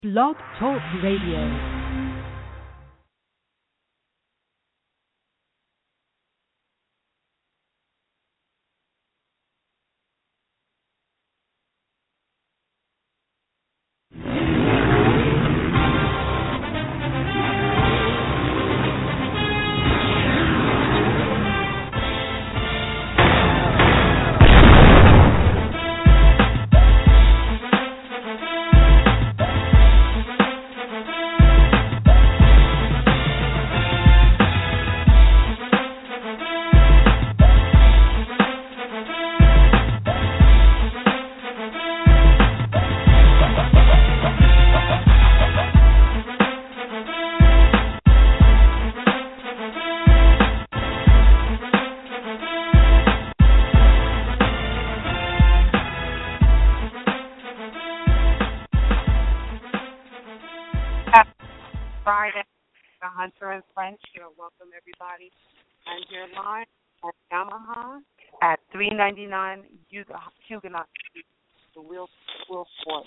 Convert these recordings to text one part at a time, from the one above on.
Blog Talk Radio. Friday, the Hunter and Friends Show. Welcome, everybody. And you're live at Yamaha at 399 Huguenot Street, the Wilford.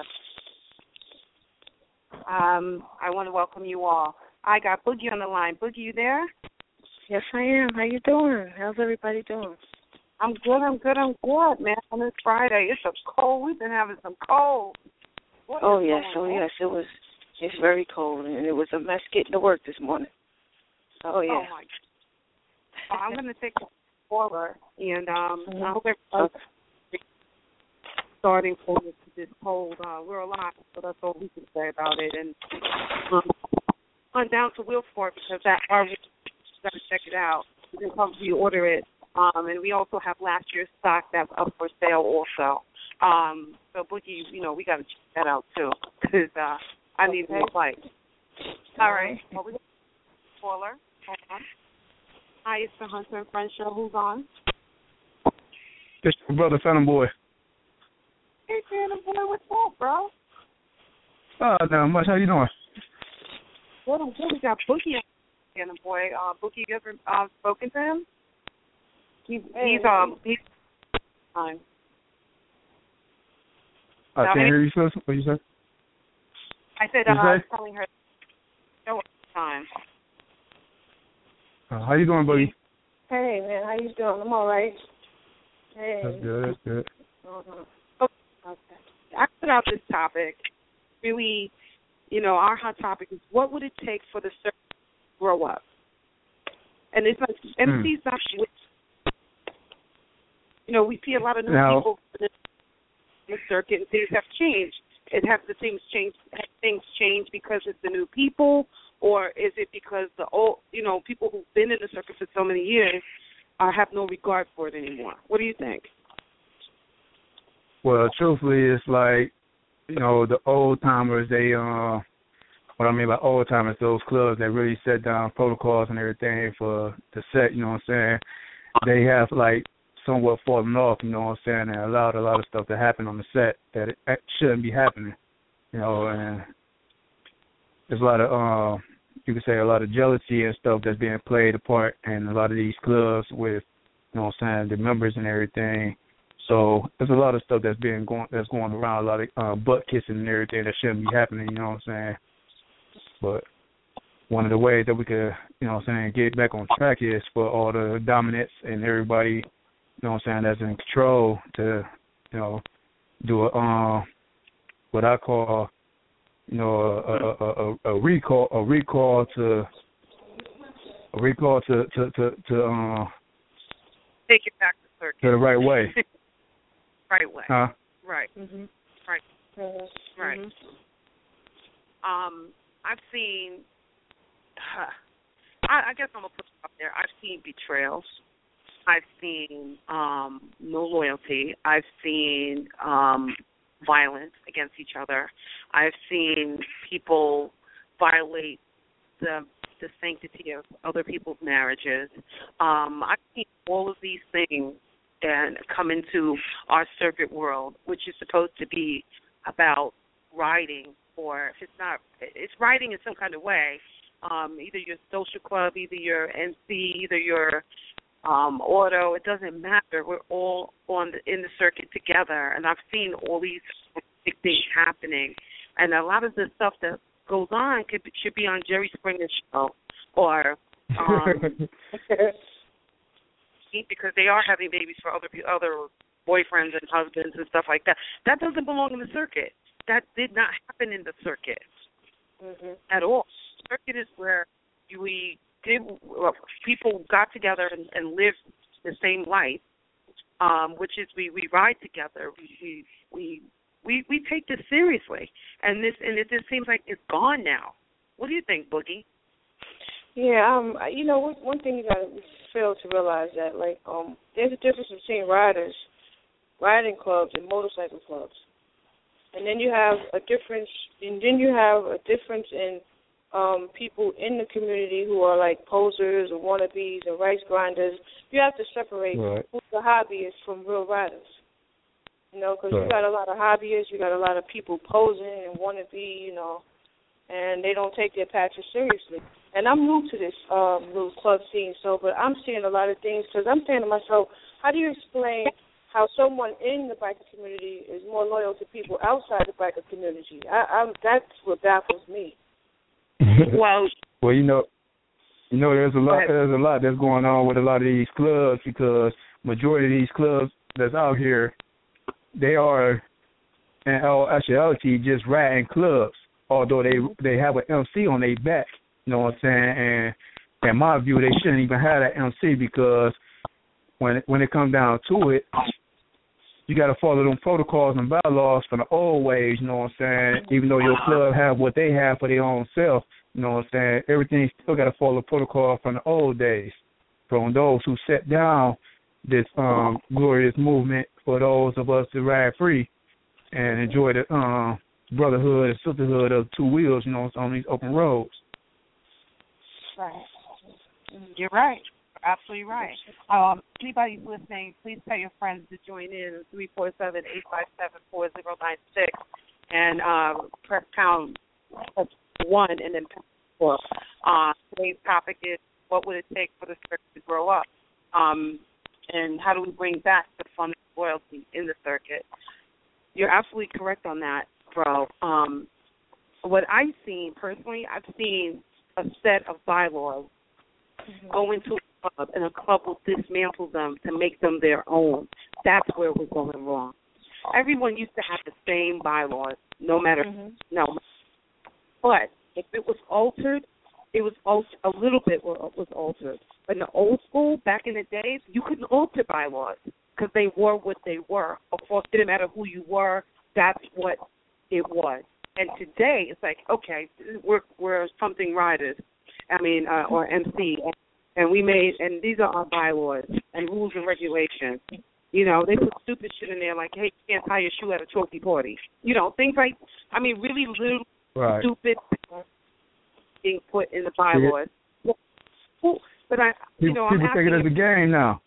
I want to welcome you all. I got Boogie on the line. Boogie, you there? Yes, I am. How you doing? How's everybody doing? I'm good, man. On this Friday, it's a cold. We've been having some cold. Yes, it was. It's very cold, and it was a mess getting to work this morning. Oh, yeah. Oh, my God. I'm going to take a caller, and I hope everybody's starting for this cold. We're alive, so that's all we can say about it. And on down to Wilford, because that we got to check it out. You can come to order it. And we also have last year's stock that's up for sale also. So, Boogie, we got to check that out, too, because I need more light. All right. Well, we got a caller. Hi, it's the Hunter and Friends Show. Who's on? It's your brother, Phantom Boy. Hey, Phantom Boy, what's up, bro? Not much. How you doing? Good, I'm good. We got Boogie on, Phantom Boy. Boogie, you ever spoken to him? He's fine. I can't hear you, sis. What you said? I said, I was telling her no time. How you doing, buddy? Hey, man, how you doing? I'm all right. Hey. That's good. Okay. I put out this topic. Really, our hot topic is what would it take for the circuit to grow up? And it's like MC's not. We see a lot of new people in the circuit, and things have changed. Things change because it's the new people, or is it because the old, people who've been in the circuit for so many years have no regard for it anymore? What do you think? Well, truthfully, it's like, the old timers, what I mean by old timers, those clubs that really set down protocols and everything for the set, you know what I'm saying? They have, like, somewhat fallen off, you know what I'm saying, and allowed a lot of stuff to happen on the set that it shouldn't be happening, and there's a lot of, you could say a lot of jealousy and stuff that's being played a part in a lot of these clubs with, you know what I'm saying, the members and everything. So there's a lot of stuff that's going around, a lot of butt kissing and everything that shouldn't be happening, you know what I'm saying. But one of the ways that we could, get back on track is for all the dominance and everybody, that's in control to, do what I call, a recall to take it back to circuit. To the right way. Right way. Huh? Right. Mm-hmm. Right. Mm-hmm. Right. I've seen. I guess I'm gonna put it up there. I've seen betrayals. I've seen no loyalty. I've seen violence against each other. I've seen people violate the sanctity of other people's marriages. I've seen all of these things and come into our circuit world, which is supposed to be about riding, or if it's not, it's riding in some kind of way. Either your social club, either your NC, either your auto, it doesn't matter. We're all in the circuit together, and I've seen all these things happening. And a lot of the stuff that goes on should be on Jerry Springer's show or because they are having babies for other boyfriends and husbands and stuff like that. That doesn't belong in the circuit. That did not happen in the circuit at all. The circuit is where people got together and lived the same life, which is we ride together. We take this seriously, and it just seems like it's gone now. What do you think, Boogie? Yeah, one thing you gotta fail to realize that there's a difference between riding clubs and motorcycle clubs, and then you have a difference in people in the community who are like posers or wannabes or rice grinders. You have to separate who the hobbyists from real riders. Because you got a lot of hobbyists, you got a lot of people posing and wannabe, and they don't take their patches seriously. And I'm new to this little club scene, but I'm seeing a lot of things because I'm saying to myself, how do you explain how someone in the biker community is more loyal to people outside the biker community? That's what baffles me. Well, there's a lot that's going on with a lot of these clubs because majority of these clubs that's out here, they are in all actuality just riding clubs, although they have an MC on their back. You know what I'm saying? And in my view, they shouldn't even have that MC because when it comes down to it, you got to follow them protocols and bylaws from the old ways. You know what I'm saying? Even though your club have what they have for their own self, you know what I'm saying? Everything still got to follow protocol from the old days, from those who set down this glorious movement for those of us to ride free and enjoy the brotherhood and sisterhood of two wheels, on these open roads. Right. You're right. You're absolutely right. Anybody listening, please tell your friends to join in 347-857-4096 and press pound 1 and then pound 4. Today's topic is what would it take for the circuit to grow up? And how do we bring back the fun and loyalty in the circuit? You're absolutely correct on that, bro. What I've seen, personally, I've seen a set of bylaws go into a club, and a club will dismantle them to make them their own. That's where we're going wrong. Everyone used to have the same bylaws, no matter, But if it was altered, it was a little bit was altered. But in the old school, back in the days, you couldn't alter bylaws because they were what they were. Of course, it didn't matter who you were. That's what it was. And today, it's like, okay, we're something riders, or MC, and these are our bylaws and rules and regulations. They put stupid shit in there like, hey, you can't tie your shoe at a trophy party. Things like, really little stupid being put in the bylaws. But people take it as a game now.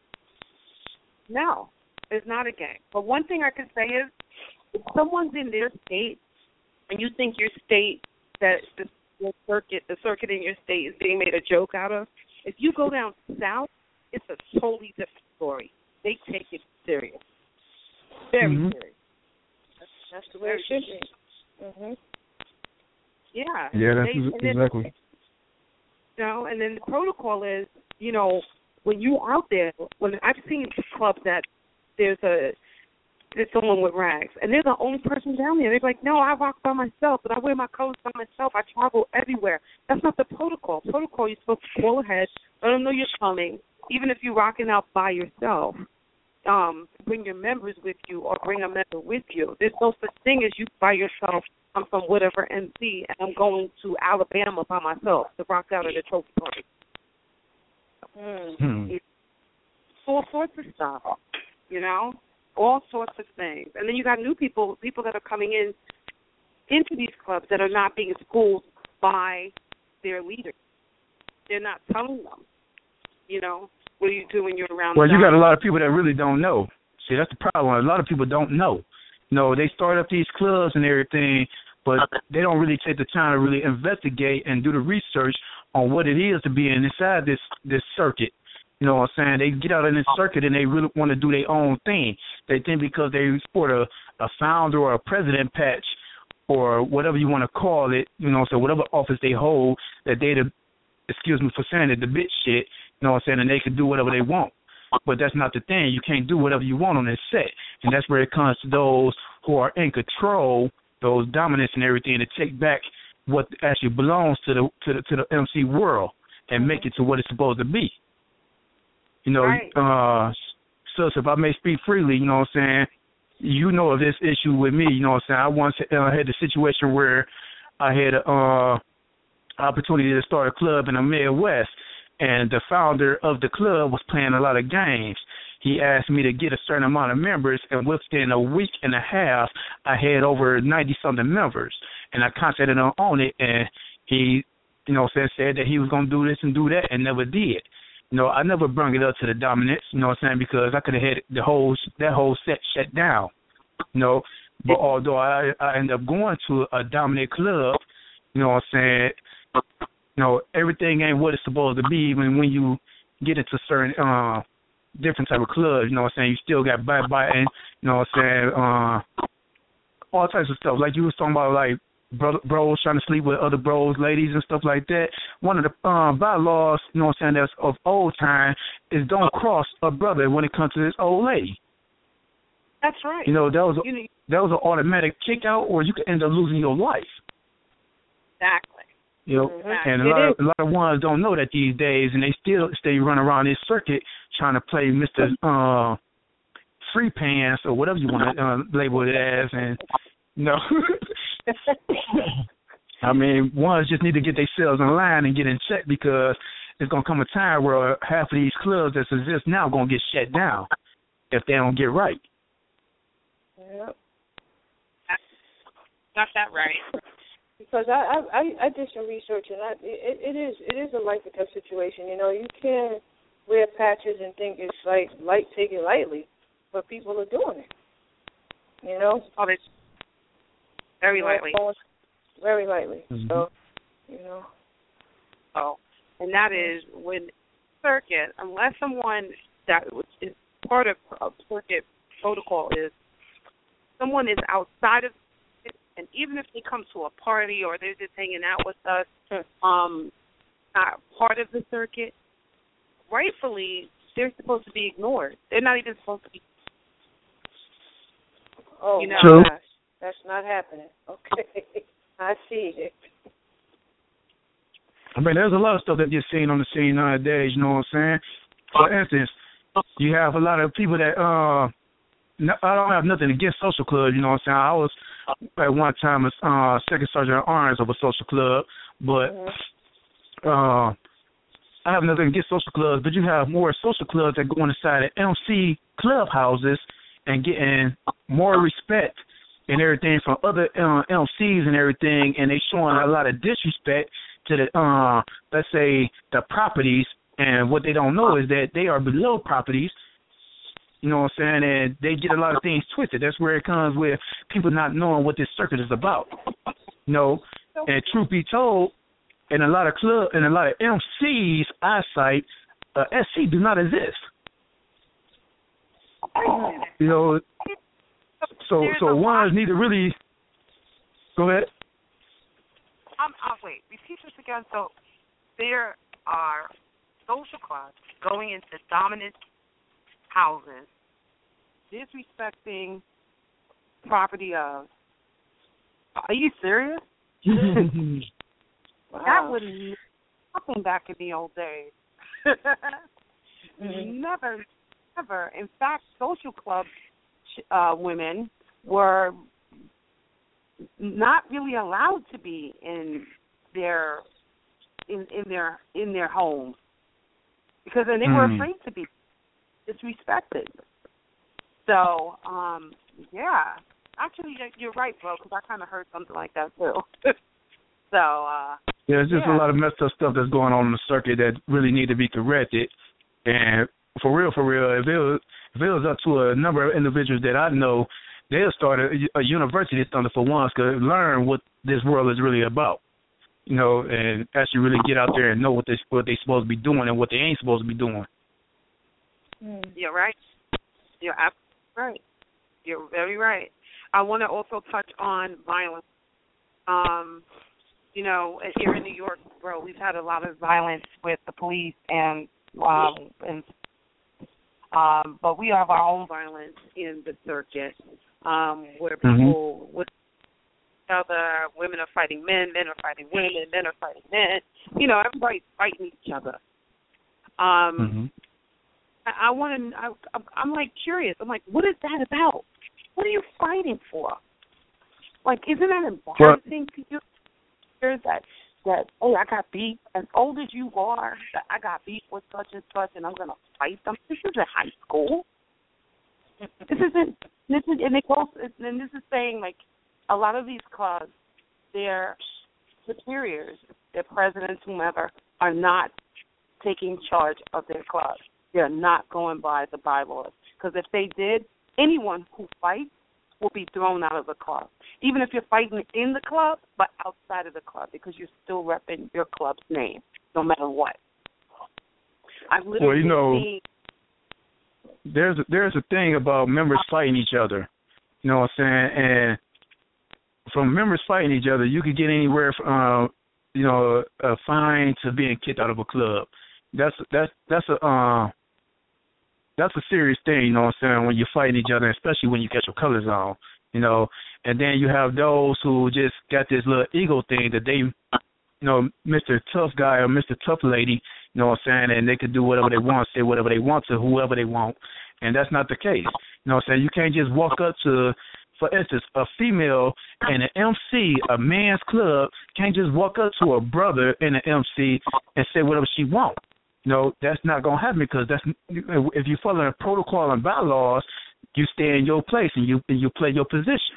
No, it's not a game. But one thing I can say is, if someone's in their state and you think your state, that the circuit in your state is being made a joke out of, if you go down south, it's a totally different story. They take it serious, very serious. That's the way it should be. Yeah. Yeah, that's exactly. And then the protocol is, when you're out there, when I've seen clubs that there's someone with rags, and they're the only person down there. They're like, no, I rock by myself, but I wear my colors by myself. I travel everywhere. That's not the protocol. Protocol, you're supposed to call ahead, let them know you're coming, even if you're rocking out by yourself. Bring your members with you or bring a member with you. There's no such thing as you by yourself. I'm from whatever MC, and I'm going to Alabama by myself to rock out at a trophy party. All sorts of stuff, all sorts of things. And then you got new people that are coming into these clubs that are not being schooled by their leaders. They're not telling them, what do you do when you're around? Well, you got a lot of people that really don't know. See, that's the problem. A lot of people don't know. They start up these clubs and everything, but they don't really take the time to really investigate and do the research on what it is to be inside this circuit. You know what I'm saying? They get out in this circuit and they really want to do their own thing. They think because they sport a founder or a president patch or whatever you want to call it, so whatever office they hold, that they excuse me for saying it, the bitch shit, and they can do whatever they want. But that's not the thing. You can't do whatever you want on this set. And that's where it comes to those who are in control, those dominants and everything, to take back what actually belongs to the MC world and make it to what it's supposed to be. Right. So if I may speak freely, of this issue with me, I once had the situation where I had an opportunity to start a club in the Midwest, and the founder of the club was playing a lot of games. He asked me to get a certain amount of members, and within a week and a half, I had over 90-something members. And I contacted him on it, and he, said that he was going to do this and do that, and never did. I never brought it up to the dominants, because I could have had that whole set shut down, But although I ended up going to a dominant club, everything ain't what it's supposed to be. Even when you get into certain different type of clubs, you still got backbiting, all types of stuff. Like you was talking about, like bros trying to sleep with other bros, ladies and stuff like that. One of the bylaws, that's of old time is don't cross a brother when it comes to this old lady. That's right. That was an automatic kick out, or you could end up losing your life. Exactly. And a lot of ones don't know that these days, and they still stay running around this circuit trying to play Mr. Free Pants or whatever you want to label it as, and I mean, ones just need to get themselves in line and get in check, because there's gonna come a time where half of these clubs that exist now gonna get shut down if they don't get right. Yep. Got that right. Because I did some research, and it is a life or death situation. You can't wear patches and think it's like take it lightly, but people are doing it. Oh, it's very lightly. Very lightly. Mm-hmm. So, Oh, and that is when circuit, unless someone that is part of circuit protocol is someone is outside of. And even if they come to a party or they're just hanging out with us, not part of the circuit, rightfully, they're supposed to be ignored. They're not even supposed to be. Oh, True. My gosh. That's not happening. Okay. I see it. I mean, there's a lot of stuff that you're seeing on the scene nowadays, you know what I'm saying? For instance, you have a lot of people that, I don't have nothing against social clubs, you know what I'm saying? I was at one time a second sergeant at arms of a social club, but I have nothing against social clubs, but you have more social clubs that go inside of MC clubhouses and getting more respect and everything from other MCs and everything, and they showing a lot of disrespect to the, let's say, the properties, and what they don't know is that they are below properties. You know what I'm saying? And they get a lot of things twisted. That's where it comes with people not knowing what this circuit is about. And truth be told, in a lot of clubs and a lot of MCs' eyesight, SC do not exist. So ones need to really go ahead. Wait, repeat this again. So there are social clubs going into dominant houses, disrespecting property of. Are you serious? Wow. That would happen back in the old days. Never. In fact, social club women were not really allowed to be in their homes, because then they were afraid to be disrespected. So, yeah. Actually, you're right, bro, because I kind of heard something like that, too. There's just a lot of messed up stuff that's going on in the circuit that really need to be corrected. And for real, if it was up to a number of individuals that I know, they'll start a university thunder for once, to learn what this world is really about. And actually really get out there and know what they're supposed to be doing and what they ain't supposed to be doing. You're right. You're absolutely right. You're very right. I want to also touch on violence You know, here in New York, bro, we've had a lot of violence with the police but we have our own violence in the circuit, where people with each other, women are fighting men are fighting women, men are fighting men. You know, everybody's fighting each other. I'm like curious. I'm like, what is that about? What are you fighting for? Like, isn't that embarrassing to you? That oh, I got beef. As old as you are, I got beef with such and such, and I'm gonna fight them. This isn't high school. This is saying, like, a lot of these clubs, their superiors, their presidents, whomever, are not taking charge of their clubs. They're not going by the bylaws. Because if they did, anyone who fights will be thrown out of the club, even if you're fighting in the club, but outside of the club, because you're still repping your club's name, no matter what. I've literally seen. There's a thing about members fighting each other. You know what I'm saying? And from members fighting each other, you could get anywhere from a fine to being kicked out of a club. That's a serious thing, you know what I'm saying, when you're fighting each other, especially when you get your colors on, you know. And then you have those who just got this little ego thing that they, you know, Mr. Tough Guy or Mr. Tough Lady, you know what I'm saying, and they can do whatever they want, say whatever they want to whoever they want. And that's not the case. You know what I'm saying? You can't just walk up to, for instance, a female and an MC, a man's club, can't just walk up to a brother and an MC and say whatever she wants. No, that's not going to happen, because if you follow the protocol and bylaws, you stay in your place and you play your position.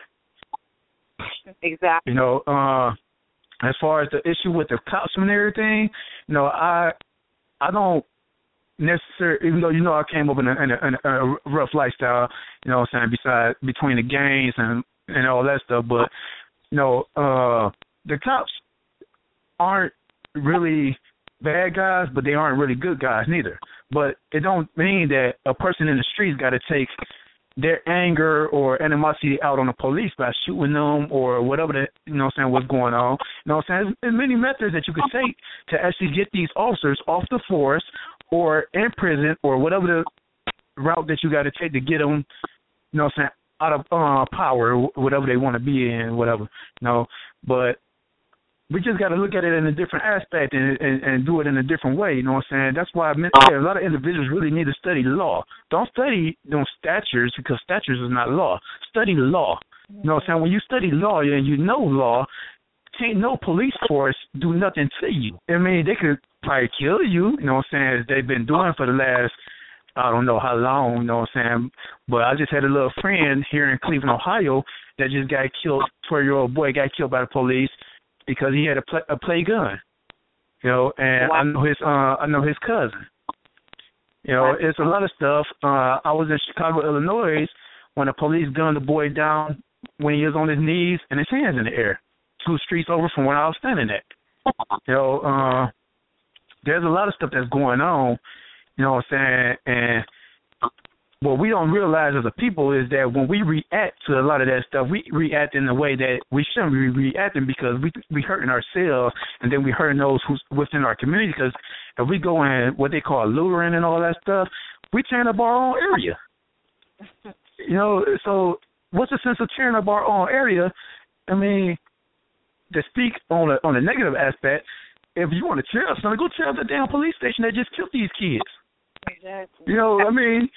Exactly. You know, as far as the issue with the cops and everything, you know, I don't necessarily, even though, you know, I came up in a rough lifestyle, you know what I'm saying, between the gangs and all that stuff, but, you know, the cops aren't really bad guys, but they aren't really good guys neither. But it don't mean that a person in the streets got to take their anger or animosity out on the police by shooting them or whatever that, you know what I'm saying, what's going on. You know what I'm saying? There's many methods that you could take to actually get these officers off the force or in prison or whatever the route that you got to take to get them, you know what I'm saying, out of power, whatever they want to be in, whatever. You know, but we just got to look at it in a different aspect and do it in a different way, you know what I'm saying? That's why a lot of individuals really need to study law. Don't study statutes, because statutes is not law. Study law. You know what I'm saying? When you study law and you know law, can't no police force do nothing to you. I mean, they could probably kill you, you know what I'm saying, as they've been doing for the last, I don't know how long, you know what I'm saying, but I just had a little friend here in Cleveland, Ohio, that just got killed, 12-year-old boy got killed by the police because he had a play gun, you know, and I know his cousin. You know, it's a lot of stuff. I was in Chicago, Illinois, when the police gunned the boy down when he was on his knees and his hands in the air, 2 streets over from where I was standing at. You know, there's a lot of stuff that's going on, you know what I'm saying, and what we don't realize as a people is that when we react to a lot of that stuff, we react in a way that we shouldn't be reacting, because we hurting ourselves, and then we hurting those who's within our community, because if we go in what they call luring and all that stuff, we tearing up our own area. You know, so what's the sense of tearing up our own area? I mean, to speak on a negative aspect, if you want to tear up something, go tear up the damn police station that just killed these kids. Exactly. You know, I mean,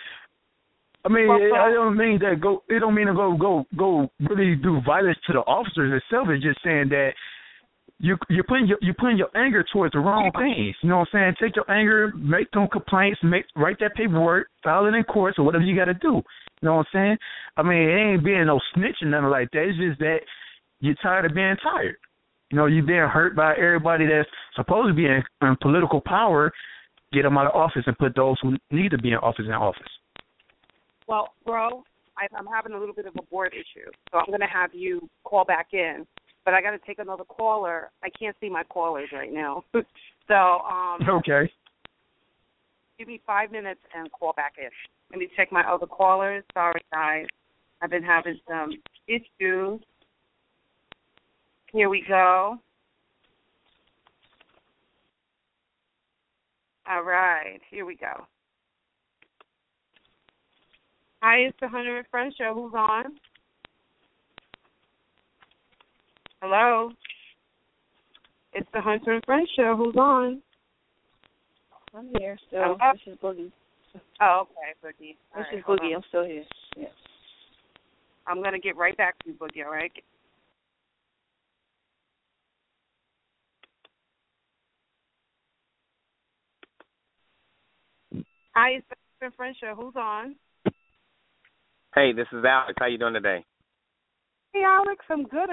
I don't mean that it don't mean to go really do violence to the officers itself. It's just saying that you're putting your anger towards the wrong things. You know what I'm saying? Take your anger, make them complaints, write that paperwork, file it in court, or whatever you got to do. You know what I'm saying? I mean, it ain't being no snitch or nothing like that. It's just that you're tired of being tired. You know, you're being hurt by everybody that's supposed to be in political power. Get them out of office and put those who need to be in office. Well, bro, I'm having a little bit of a board issue, so I'm going to have you call back in. But I got to take another caller. I can't see my callers right now. So, okay. Give me 5 minutes and call back in. Let me check my other callers. Sorry, guys. I've been having some issues. Here we go. All right, here we go. Hi, it's the Hunter and Friends Show. Who's on? Hello? It's the Hunter and Friends Show. Who's on? I'm here still. This is Boogie. Oh, okay, Boogie. This is Boogie. I'm still here. Yes. I'm going to get right back to you, Boogie, all right? Hi, it's the Hunter and Friends Show. Who's on? Hey, this is Alex. How you doing today? Hey, Alex. I'm good.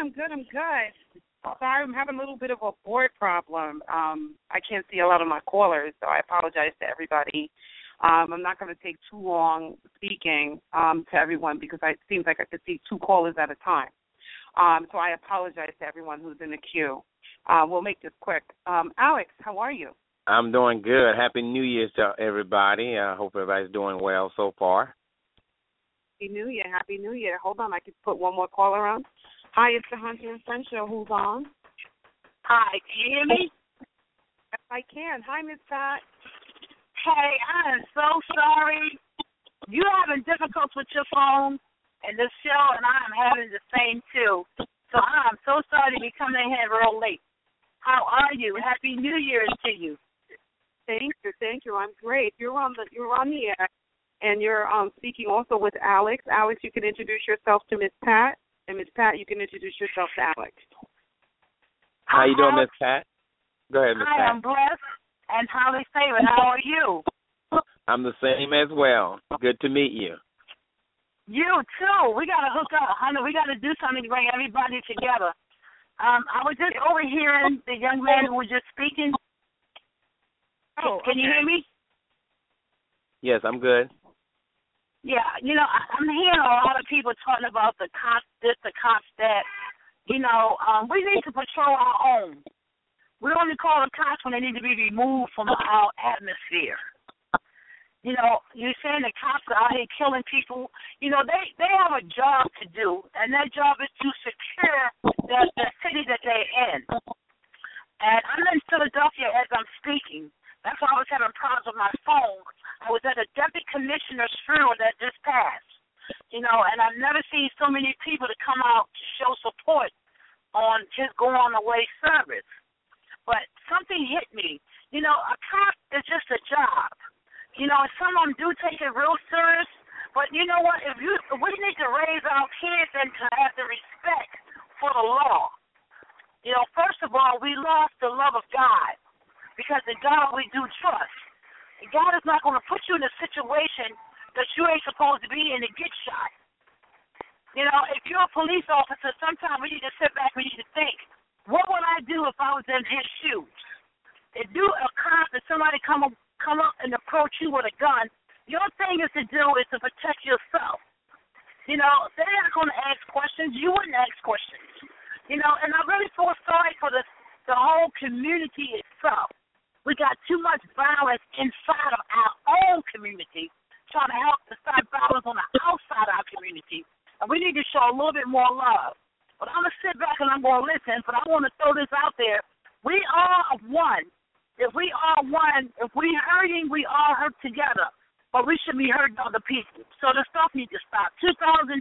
Sorry, I'm having a little bit of a board problem. I can't see a lot of my callers, so I apologize to everybody. I'm not going to take too long speaking to everyone because it seems like I could see 2 callers at a time. So I apologize to everyone who's in the queue. We'll make this quick. Alex, how are you? I'm doing good. Happy New Year's to everybody. I hope everybody's doing well so far. Happy New Year. Happy New Year. Hold on. I can put one more caller on. Hi, it's the Hunter and Friends Show. Who's on? Hi, can you hear me? Yes, I can. Hi, Miss Pat. Hey, I am so sorry. You're having difficulties with your phone and this show, and I am having the same too. So I am so sorry to be coming in here real late. How are you? Happy New Year's to you. Thank you. I'm great. You're on the air, and you're speaking also with Alex. Alex, you can introduce yourself to Miss Pat, and Miss Pat, you can introduce yourself to Alex. How you doing, Miss Pat? Go ahead, Miss Pat. I am blessed and highly favored. How are you? I'm the same as well. Good to meet you. You too. We got to hook up, honey. We got to do something to bring everybody together. I was just overhearing the young man who was just speaking. Can you hear me? Yes, I'm good. Yeah, I'm hearing a lot of people talking about the cops this, the cops that. We need to patrol our own. We only call the cops when they need to be removed from our atmosphere. You're saying the cops are out here killing people. They have a job to do, and that job is to secure the city that they're in. And I'm in Philadelphia as I'm speaking. That's why I was having problems with my phone. I was at a deputy commissioner's funeral that just passed. And I've never seen so many people to come out to show support on his going away service. But something hit me. A cop is just a job. Some of them do take it real serious. But you know what? If we need to raise our kids and to have the respect for the law. First of all, we lost the love of God because in God we do trust. And God is not going to put you in a situation that you ain't supposed to be in to get shot. If you're a police officer, sometimes we need to sit back, we need to think, what would I do if I was in his shoes? If you a cop and somebody come up and approach you with a gun, your thing is to protect yourself. They're not going to ask questions. You wouldn't ask questions. And I really feel sorry for the whole community itself. We got too much violence inside of our own community, trying to help to stop violence on the outside of our community. And we need to show a little bit more love. But I'm going to sit back and I'm going to listen, but I want to throw this out there. We are one. If we are one, if we hurting, we all hurt together. But we should be hurting other people. So the stuff needs to stop. 2015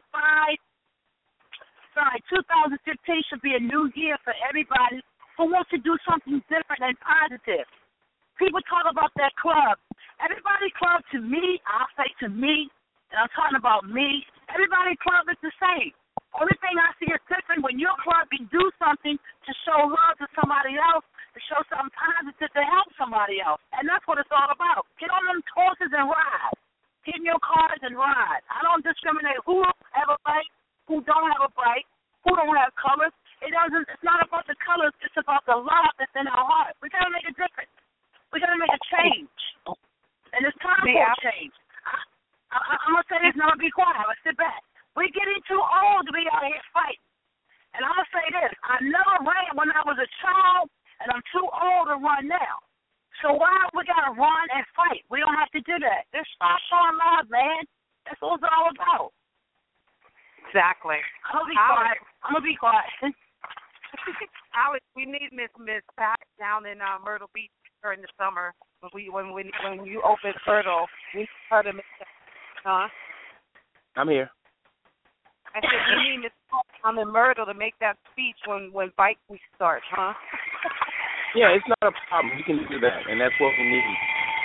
should be a new year for everybody who wants to do something different and positive. People talk about that club. Everybody club to me, I'll say to me, and I'm talking about me, everybody club is the same. Only thing I see is different when your club can do something to show love to somebody else, to show something positive to help somebody else. And that's what it's all about. Get on them horses and ride. Get in your cars and ride. I don't discriminate who have a bike, who don't have a bike, who don't have colors. It's not about the colors, it's about the love that's in our heart. We gotta make a difference. We gotta make a change. And it's time for a change. I'm gonna say this and I'm gonna be quiet. I'm gonna sit back. We're getting too old to be out here fighting. And I'm going to say this. I never ran when I was a child, and I'm too old to run now. So why we got to run and fight? We don't have to do that. Just start showing love, man. That's what it's all about. Exactly. I'm going to be quiet. We need Miss Pat down in Myrtle Beach during the summer when you open Myrtle. We need her to make that. Huh? I'm here. I said we need Miss Pat down in Myrtle to make that speech when Bike Week starts, huh? Yeah, it's not a problem. You can do that, and that's what we need.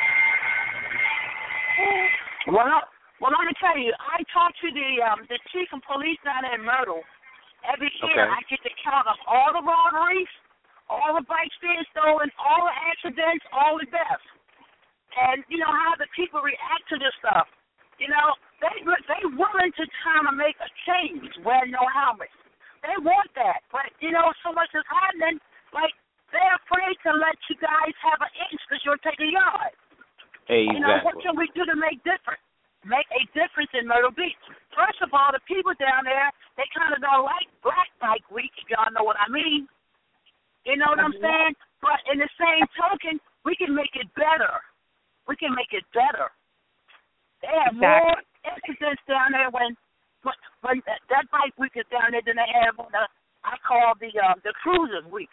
Well, let me tell you, I talked to the chief of police down in Myrtle. Every year I get to count up all the robberies, all the bikes being stolen, all the accidents, all the deaths. And you know how the people react to this stuff. You know, they willing to kind of make a change, wear no helmets. They want that. But, you know, so much is happening, like, they're afraid to let you guys have an inch because you'll take a yard. Exactly. You know, what can we do to make a difference in Myrtle Beach? First of all, the people down there, they kind of don't like Black Bike Week, if y'all know what I mean. You know what I'm saying? But in the same token, we can make it better. We can make it better. They have more incidents down there when that Bike Week is down there than they have on I call the Cruisers Week.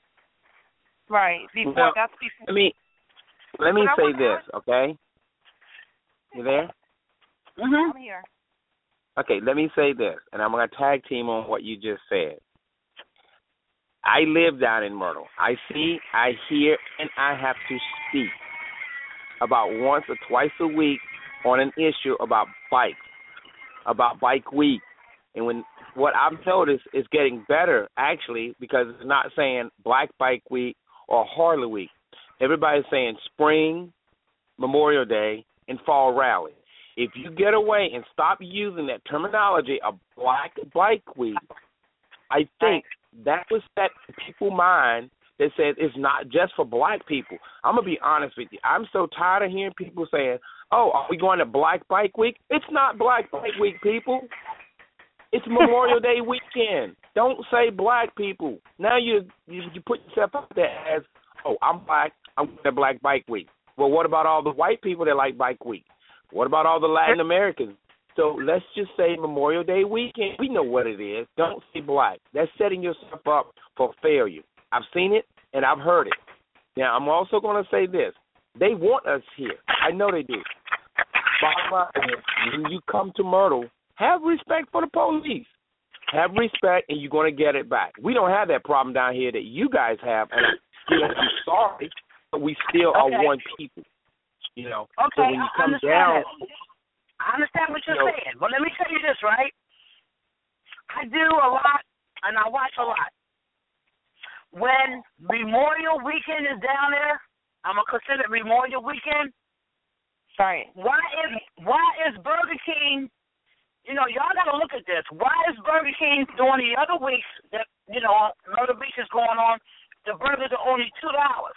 Right. Before. Let me say this, okay? You there? I'm here. Okay, let me say this, and I'm going to tag team on what you just said. I live down in Myrtle. I see, I hear, and I have to speak about once or twice a week on an issue about bikes, about Bike Week. And what I've noticed is getting better, actually, because it's not saying Black Bike Week or Harley Week. Everybody's saying spring, Memorial Day, and fall rally. If you get away and stop using that terminology of Black Bike Week, I think that will set people's mind that says it's not just for black people. I'm going to be honest with you. I'm so tired of hearing people saying, oh, are we going to Black Bike Week? It's not Black Bike Week, people. It's Memorial Day weekend. Don't say black people. Now you put yourself out there as, oh, I'm black, I'm going to Black Bike Week. Well, what about all the white people that like Bike Week? What about all the Latin Americans? So let's just say Memorial Day weekend. We know what it is. Don't say black. That's setting yourself up for failure. I've seen it and I've heard it. Now, I'm also going to say this. They want us here. I know they do. Bottom line is, when you come to Myrtle, have respect for the police. Have respect, and you're going to get it back. We don't have that problem down here that you guys have, and I'm sorry, but we still are one people. You know, okay, so when you come down, I understand what you're saying. Well, let me tell you this, right? I do a lot, and I watch a lot. When Memorial Weekend is down there, I'm going to consider Memorial Weekend. Right. Why is Burger King, you know, y'all got to look at this. Why is Burger King during the other weeks that, you know, Myrtle Beach is going on, the burgers are only $2?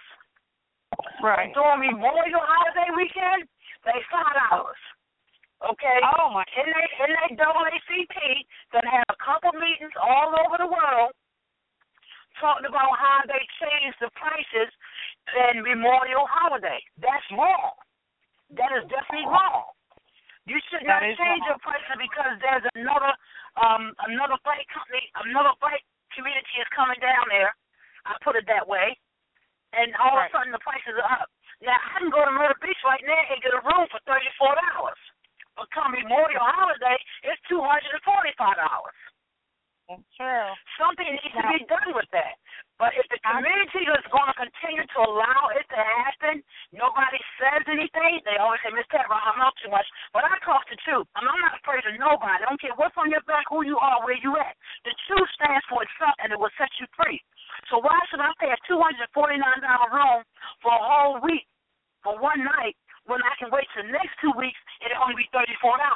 Right. During Memorial Holiday Weekend, they $5. Okay? Oh, my. In they AACP, that have a couple meetings all over the world talking about how they changed the prices in Memorial Holiday. That's wrong. That is definitely wrong. You should not change your prices because there's another bike company, another bike community is coming down there. I put it that way. And all of a sudden the prices are up. Now, I can go to Myrtle Beach right now and get a room for $34. But come Memorial Holiday, it's $245. That's true. Something needs to be done with that. But if the community is going to continue to allow it to happen, nobody says anything. They always say, Miss Tara, I'm not too much. But I talk the truth. I'm not afraid of nobody. I don't care what's on your back, who you are, where you at. The truth stands for itself, and it will set you free. So why should I pay a $249 room for a whole week, for one night, when I can wait till the next 2 weeks and it'll only be $34?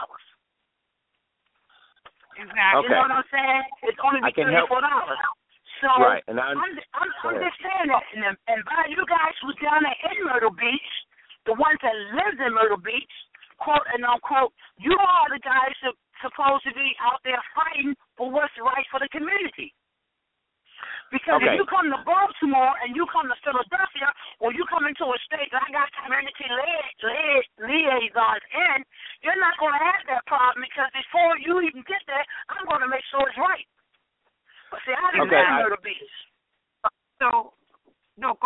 Exactly. You know what I'm saying? It's only $34. So right. And I'm just saying that. And by you guys who's down there in Myrtle Beach, the ones that live in Myrtle Beach, quote and unquote, you are the guys that are supposed to be out there fighting for what's right for the community. Because if you come to Baltimore and you come to Philadelphia, or you come into a state that I got community liaisons in, you're not going to have that problem because before you even get there, I'm going to make sure it's right. But see, I live in Myrtle Beach.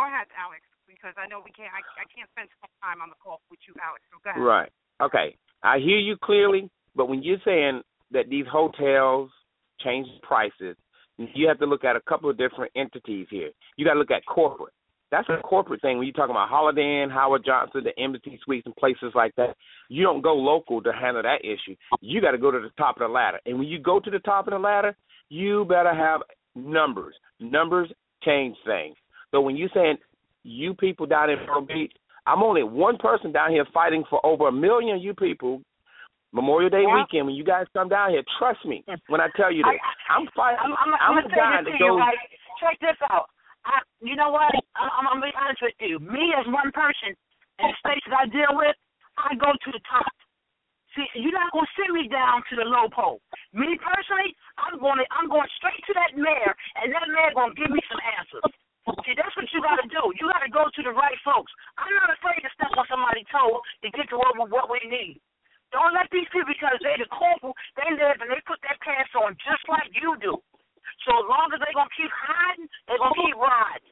go ahead, Alex, because I know we can't. I can't spend time on the call with you, Alex. So go ahead. Right. Okay. I hear you clearly, but when you're saying that these hotels change prices, you have to look at a couple of different entities here. You got to look at corporate. That's a corporate thing. When you're talking about Holiday Inn, Howard Johnson, the Embassy Suites, and places like that, you don't go local to handle that issue. You got to go to the top of the ladder. And when you go to the top of the ladder, you better have numbers. Numbers change things. So when you're saying you people down in Myrtle Beach, I'm only one person down here fighting for over 1 million you people. Memorial Day weekend, when you guys come down here, trust me when I tell you this. I'm fighting. I'm a guy that goes. Right? Check this out. You know what? I'm going to be honest with you. Me as one person in the states that I deal with, I go to the top. See, you're not going to send me down to the low pole. Me personally, I'm going straight to that mayor, and that mayor going to give me some answers. See, that's what you got to do. You got to go to the right folks. I'm not afraid to step on somebody's toe to get to what we need. Don't let these people, because they're the corporal, they live and they put their pants on just like you do. So as long as they're going to keep hiding, they're going to keep riding.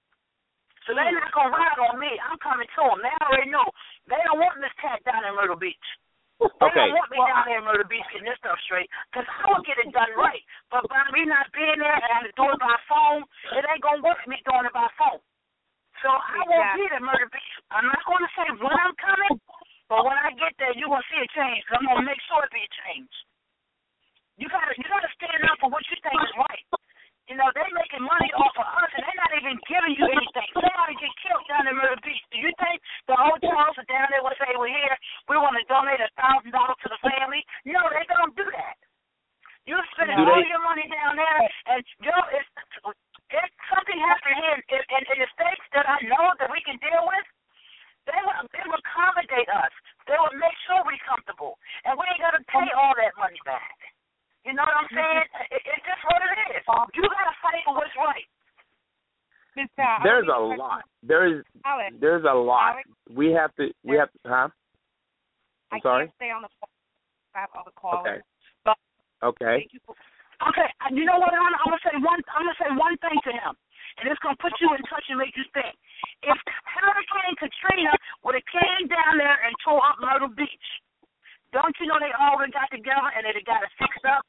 So they're not going to ride on me. I'm coming to them. They already know. They don't want Miss Cat down in Myrtle Beach. They don't want me down there in Myrtle Beach getting this stuff straight, because I will get it done right. But by me not being there and having to do it by phone, it ain't going to work me doing it by phone. So I won't be at Myrtle Beach. I'm not going to say when I'm coming, but when I get there, you're going to see a change, because I'm going to make sure it be a change. You gotta stand up for what you think is right. You know, they're making money off of us, and they're not even giving you anything. Somebody get killed down in Myrtle Beach. Do you think the hotels are down there will say, we're here, we want to donate $1,000 to the family? No, they don't do that. You're spending all your money down there, and if something happens here in the states that I know that we can deal with, they will accommodate us. They will make sure we're comfortable, and we ain't got to pay all that money back. You know what I'm saying? It's just what it is. You got to fight for what's right. There's a lot. There's a lot. Alex, we have to, huh? I'm sorry? Can't stay on the phone. I have other callers. Okay. But okay. Okay. You know what? I'm gonna say one thing to him, and it's gonna put you in touch and make you think. If Hurricane Katrina would have came down there and tore up Myrtle Beach, don't you know they already got together and they got it fixed up?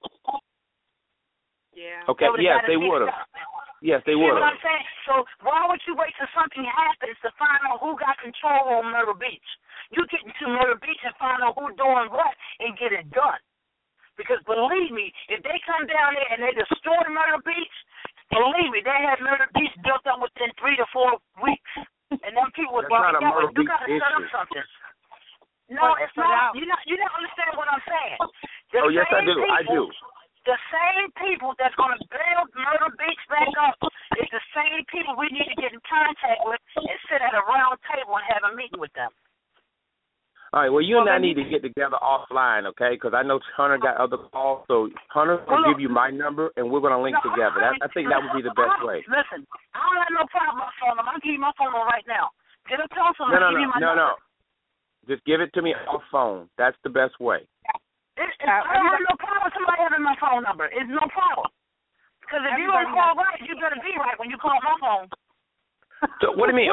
Yeah. Okay. Yes, they would have. Yes, they would have. You know what I'm saying? So why would you wait till something happens to find out who got control on Myrtle Beach? You get into Myrtle Beach and find out who's doing what and get it done. Because believe me, if they come down there and they destroy Myrtle Beach, believe me, they have Myrtle Beach built up within 3 to 4 weeks. And them people would That's not a Myrtle you Beach got to set up issue. something. No, it's not. You don't understand what I'm saying. Oh, yes, I do. I do. The same people that's going to build Myrtle Beach back up is the same people we need to get in contact with and sit at a round table and have a meeting with them. All right, well, you and I need to get together offline, okay? Because I know Hunter got other calls, so Hunter will give you my number, and we're going to link together. I think that would be the best way. Listen, I don't have no problem with my phone number. I'll give you my phone number right now. Get a telephone number. Give me my number. No. Just give it to me off phone. That's the best way. I don't have no problem with somebody having my phone number. It's no problem. Because if you don't call right, you better be right when you call my phone. So what do you mean,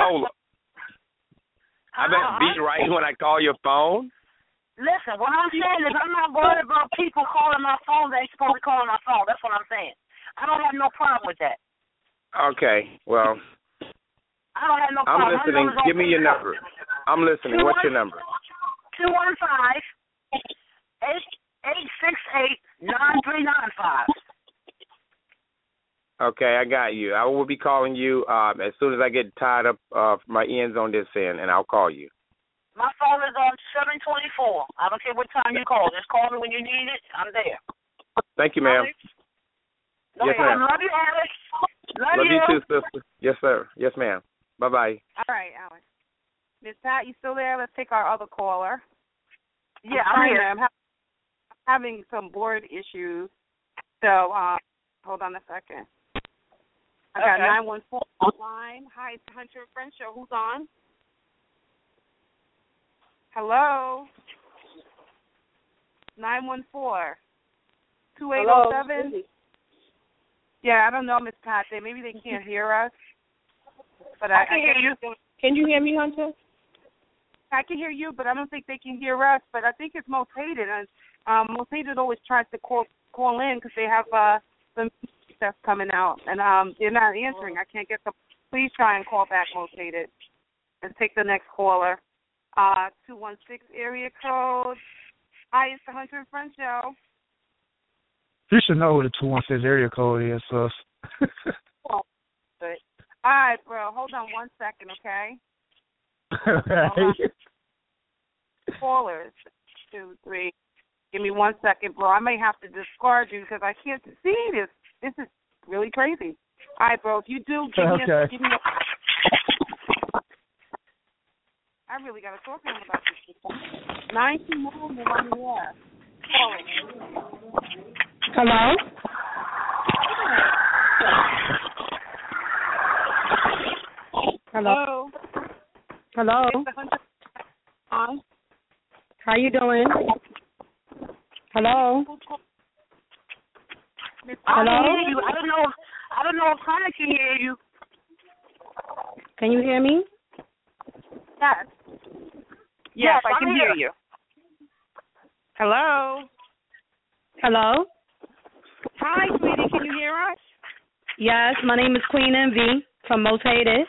I better be right when I call your phone? Listen, what I'm saying is I'm not worried about people calling my phone. They ain't supposed to call my phone. That's what I'm saying. I don't have no problem with that. Okay, well. I don't have no problem. I'm listening. Give me your number. I'm listening. What's your number? 215-868-9395. Okay, I got you. I will be calling you as soon as I get tied up my ends on this end, and I'll call you. My phone is on 724. I don't care what time you call. Just call me when you need it. I'm there. Thank you, ma'am. Yes, ma'am. Love you, Alex. Love you too, sister. Yes, sir. Yes, ma'am. Bye-bye. All right, Alex. Miss Pat, you still there? Let's take our other caller. Yeah, I'm here. I'm having some board issues. So, hold on a second. I got 914 online. Hi, it's Hunter Crenshaw. Who's on? Hello? 914-2807. Yeah, I don't know, Miss Pat. Maybe they can't hear us. but I can hear you. Can you hear me, Hunter? I can hear you, but I don't think they can hear us. But I think it's Most Hated, and Most Hated always tries to call in because they have some stuff coming out, and they're not answering. I can't get them. Please try and call back, Most Hated, and take the next caller. 216 area code. Hi, it's the Hunter and Friends show. You should know who the 216 area code is, sus. All right, bro. Hold on 1 second, okay? Callers, 2, 3. Give me 1 second, bro. I may have to discard you because I can't see this. This is really crazy. All right, bro. If you do, give me a. I really got to talk to him about this. 19 more than 1 year. Hello? Hello. Hello. How you doing? Hello. Hello. I don't know if Hunter can hear you. Can you hear me? Yes. Yes, I can hear you. Hello. Hello. Hi, sweetie. Can you hear us? Yes, my name is Queen Envy from Most Hated.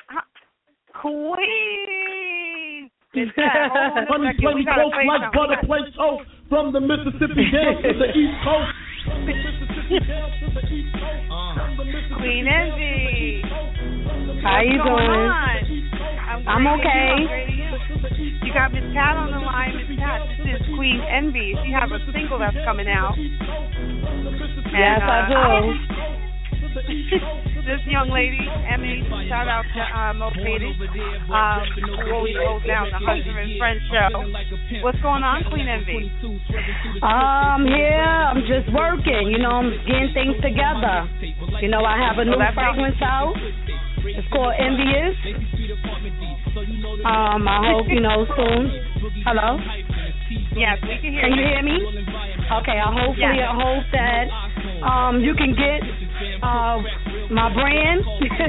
Queen. Honey Bunny Ghost like butter plate toast from the Mississippi Delta to the East Coast. Queen Envy. How you doing? I'm okay. You got Miss Pat on the line. Miss Pat, this is Queen Envy. She has a single that's coming out. Yes, I do. This young lady, Emmy, shout out to Most Hated, who always goes down the Hunter and Friends show. What's going on, Queen Envy? Here, I'm just working. I'm getting things together. I have a new fragrance out. It's called Envious. I hope, soon. Hello? Yes, we can hear you. Can you hear me? Okay, I hope that you can get my brand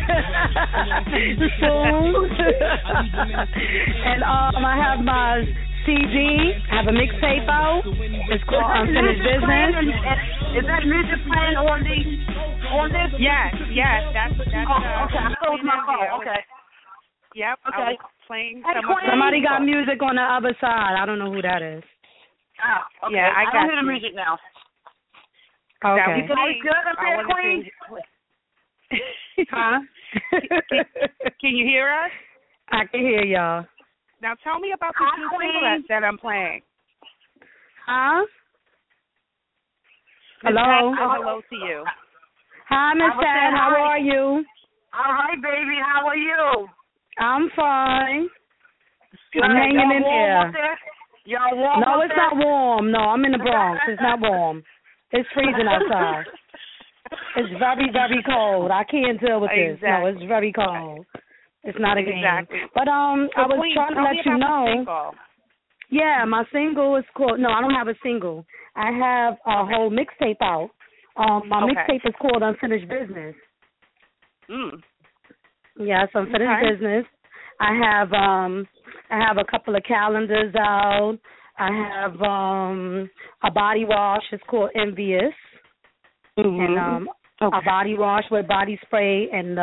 soon. And I have my CD. I have a mixtape out. It's called Unfinished Business. Is that music playing on this? Yes. That's okay, I closed my phone. Okay. Yep. Okay. I was playing somebody got music on the other side. I don't know who that is. Oh, okay. Yeah, I got hear the music now. Okay. You can good up there, Queen? Huh? Can you hear us? I can hear y'all. Now tell me about the new single that I'm playing. Huh? Hello. Hello. Hello to you. Hi, Miss Tad. How are you? Hi, baby. How are you? I'm fine. I'm hanging in there. Y'all warm? No, it's not warm. No, I'm in the Bronx. It's not warm. It's freezing outside. It's very, very cold. I can't deal with this. No, it's very cold. It's not a game. Exactly. But I was trying to let you know. Yeah, my single is called. No, I don't have a single. I have a whole mixtape out. My mixtape is called Unfinished Business. Yes, Unfinished Business. I have a couple of calendars out. I have a body wash. It's called Envious. And a body wash with body spray and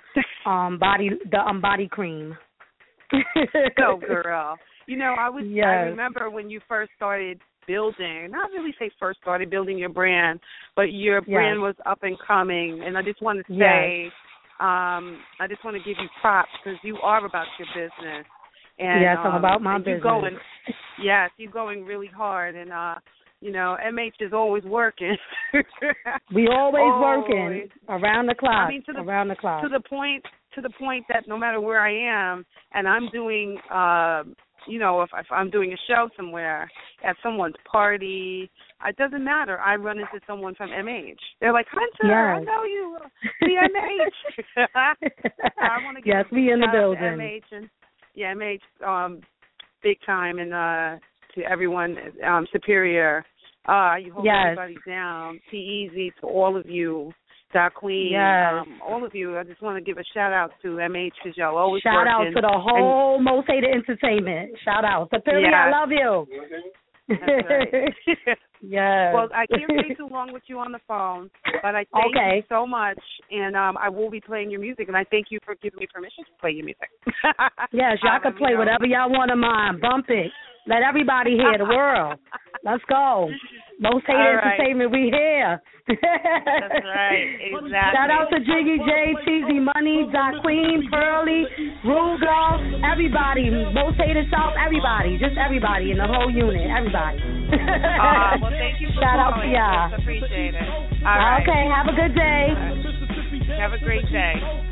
body cream. Go, girl. I remember when you first started building, not really say first started building your brand, but your brand was up and coming. And I just want to say, I just want to give you props because you are about your business. And, yes, I'm about my business. You're going really hard. And, MH is always working. We always working around the clock. I mean, around the clock. To the point that no matter where I am, and I'm doing, if I'm doing a show somewhere at someone's party, it doesn't matter. I run into someone from MH. They're like, Hunter, I know you, the MH. I want to get we in the building. MH and MH, big time, and to everyone, Superior. You hold everybody down. T-Easy to all of you. Doc Queen, yes. All of you. I just want to give a shout out to MH because y'all always shout working. out to the whole Most Hated Entertainment. Shout out. Superior, I love you. That's right. Yes. Well, I can't stay too long with you on the phone, but I thank you so much, and I will be playing your music, and I thank you for giving me permission to play your music. Yes, y'all can play whatever y'all want of mine. Bump it. Let everybody hear the world. Let's go. Most Hated Entertainment, we here. That's right, exactly. Shout out to Jiggy J, Cheesy Money, Doc Queen, Pearly, Rule Girl, everybody. Most Hated South, everybody. Just everybody in the whole unit, everybody. Well, thank you for Shout calling. out to y'all. Appreciate it. All right. Okay, have a good day. Right. Have a great day.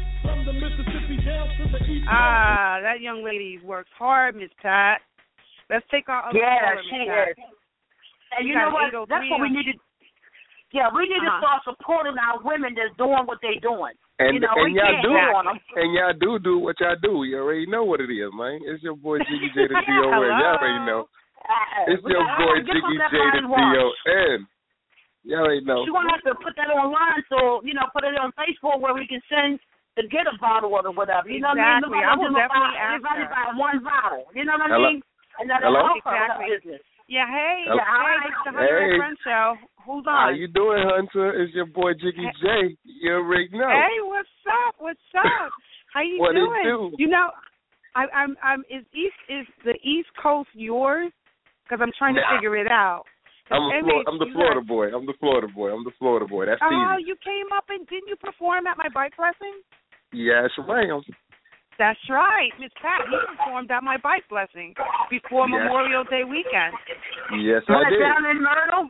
That young lady works hard, Miss Pat. Let's take our other caller, she is. And you know what? That's what we need to. Yeah, we need to start supporting our women that's doing what they're doing. And, you know, and y'all do on them. And y'all do what y'all do. You already know what it is, man. It's your boy Jiggy J the D-O-N. Y'all already know. It's your boy Jiggy J the D-O-N. Y'all already know. She's going to have to put that online, so, put it on Facebook where we can send to get a bottle or whatever. You know what I mean? I will definitely ask everybody her. buy one bottle. You know what I mean? And that'll help her business. Yeah, hey. Hello? It's the Hunter and Friends Show. Who's on? How you doing, Hunter? It's your boy Jiggy J. You already know. Hey, what's up? How you what doing? What it do? You know, I'm is the East Coast yours? Because I'm trying to figure it out. I'm the Florida boy. I'm the Florida boy. That's easy. Oh, you came up and didn't you perform at my bike blessing? Yes, ma'am. That's right, Miss Pat. You performed at my bike blessing before Memorial Day weekend. Yes, I did. Down in Myrtle?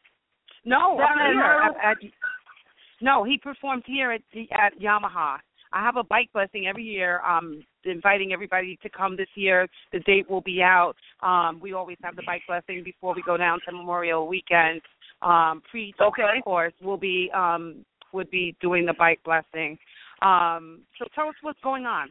No, down in Myrtle? No, he performed here at Yamaha. I have a bike blessing every year. Inviting everybody to come this year. The date will be out. We always have the bike blessing before we go down to Memorial Weekend. Of course, would be doing the bike blessing. So tell us what's going on.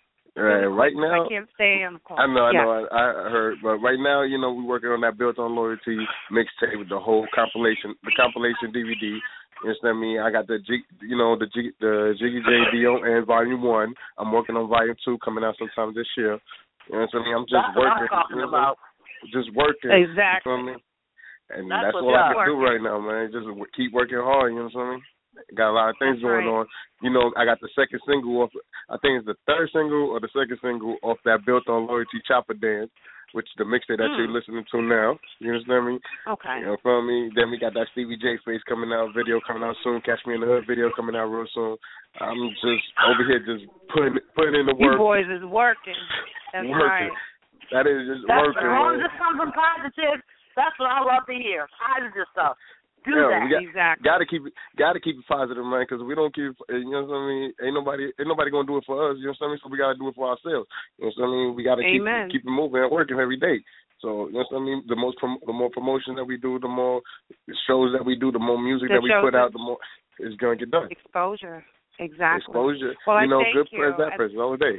Right now, I can't stay on the call. I know, I heard, but right now, we're working on that Built on Loyalty mixtape with the whole compilation, the compilation DVD. You understand me? I got the Jiggy J D-O-N Volume 1. I'm working on Volume 2 coming out sometime this year. You know what I mean? I'm just working. What I'm talking about. Just working. Exactly. You know what I mean? And that's all I can do right now, man. Just keep working hard. You know what I mean? Got a lot of things going on. I got the second single off. I think it's the third single or the second single off that Built on Loyalty Chopper Dance, which is the mixtape that you're listening to now. You understand me? Okay. You know what I mean? Then we got that Stevie J Face coming out, video coming out soon. Catch Me in the Hood video coming out real soon. I'm just over here just putting in the work. You boys is working. That's working. right. That is just working. As long as it's something positive, that's what I love to hear. Positive stuff. Do that. Exactly. Gotta keep it positive, man, because we don't keep, you know what I mean? Ain't nobody gonna do it for us, you know what I mean? So we gotta do it for ourselves. You know what I mean? We gotta keep it moving and working every day. So, you know what I mean? The more promotion that we do, the more shows that we do, the more music that we put out, the more it's gonna get done. Exposure. Exactly. Exposure. Well, good press, that press all day.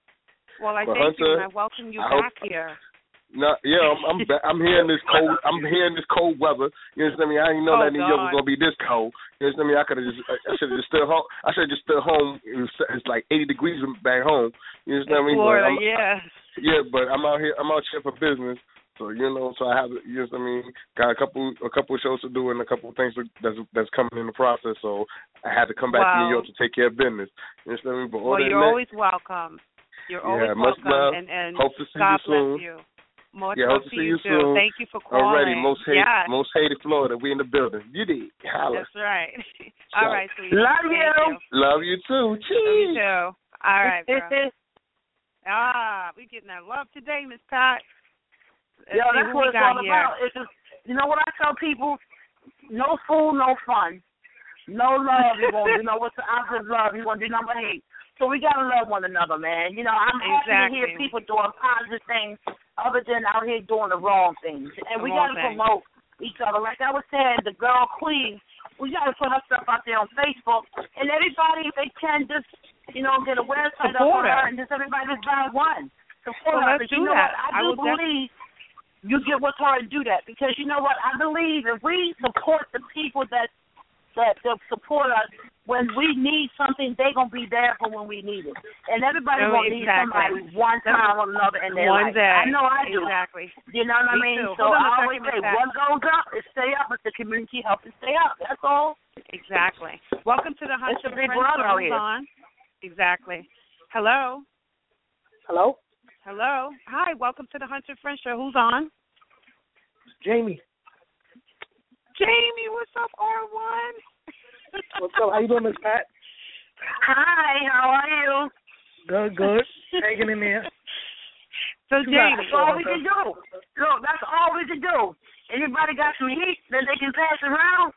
Well, I but thank Hunter, you and I welcome you back here. No, I'm here in this cold. I'm here in this cold weather. You understand me? I didn't know that New York was gonna be this cold. You understand me? I should have just stood home. I should have just stood home. It's like 80 degrees back home. You understand me? Florida, Yeah, but I'm out here. I'm out here for business. So so I have. You know what I mean? Got a couple of shows to do and a couple of things that's coming in the process. So I had to come back to New York to take care of business. You understand me? But you're always welcome. You're always much welcome. love. And hope to see God you soon. bless you. Much hope to see you soon. Thank you for calling. Already, most hated Florida. We in the building. You did. Holla. That's right. All right, sweetie. Love you. Love you too. Cheers. Love you too. All right, bro. We getting that love today, Miss Pat. That's what it's all about. It's just, you know what I tell people? No fool, no fun. No love. What's the opposite of love? You want to do number hate. So we got to love one another, man. I'm happy to hear people doing positive things other than out here doing the wrong things. And we got to promote each other. Like I was saying, the girl Queen, we got to put her stuff out there on Facebook. And everybody, if they can, just, get a website up for her and just everybody just buy one. Support her. Let's do that. I do believe you get with her and do that. Because you know what? I believe if we support the people that's that support us when we need something. They're gonna be there for when we need it, and everybody gonna need somebody one time or another in their life. Day. I know I do. Exactly. You know what I mean? Too. So I always say, what goes up is stay up, but the community helps it stay up. That's all. Exactly. Welcome to the Hunter Big Brother out here. On. Exactly. Hello. Hello. Hello. Hi. Welcome to the Hunter Friend Show. Who's on? Jamie. Jamie, what's up, R1? What's up? How you doing, Miss Pat? Hi. How are you? Good. Hanging in there. So, Jamie, that's all we can do. Look, that's all we can do. Anybody got some heat that they can pass around?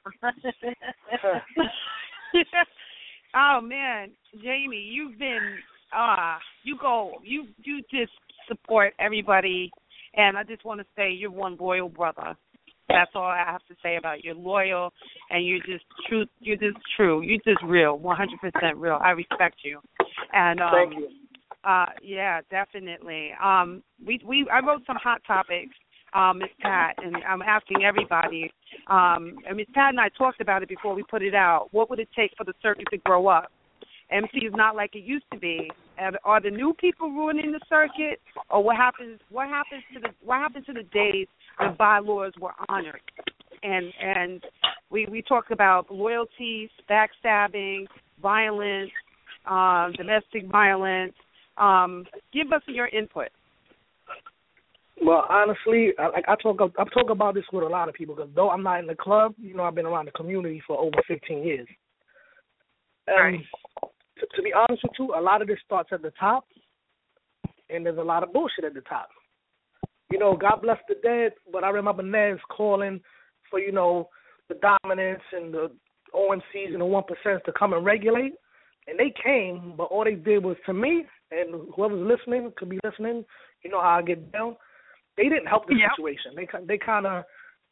Oh man, Jamie, you've been you just support everybody, and I just want to say you're one loyal brother. That's all I have to say about you. You're loyal, and you're just true. You're just true. You're just real, 100% real. I respect you. And thank you. Yeah, definitely. I wrote some hot topics, Ms. Pat, and I'm asking everybody. And Ms. Pat and I talked about it before we put it out. What would it take for the circuit to grow up? MC is not like it used to be. Are the new people ruining the circuit, or what happens? What happens to the days when bylaws were honored? And we talked about loyalties, backstabbing, violence, domestic violence. Give us your input. Well, honestly, I talk about this with a lot of people because though I'm not in the club, I've been around the community for over 15 years. Right. To be honest with you, a lot of this starts at the top, and there's a lot of bullshit at the top. God bless the dead, but I remember Nez calling for, the dominance and the OMCs and the 1% to come and regulate, and they came, but all they did was, to me, and whoever's listening could be listening, how I get down, they didn't help the situation. They kind of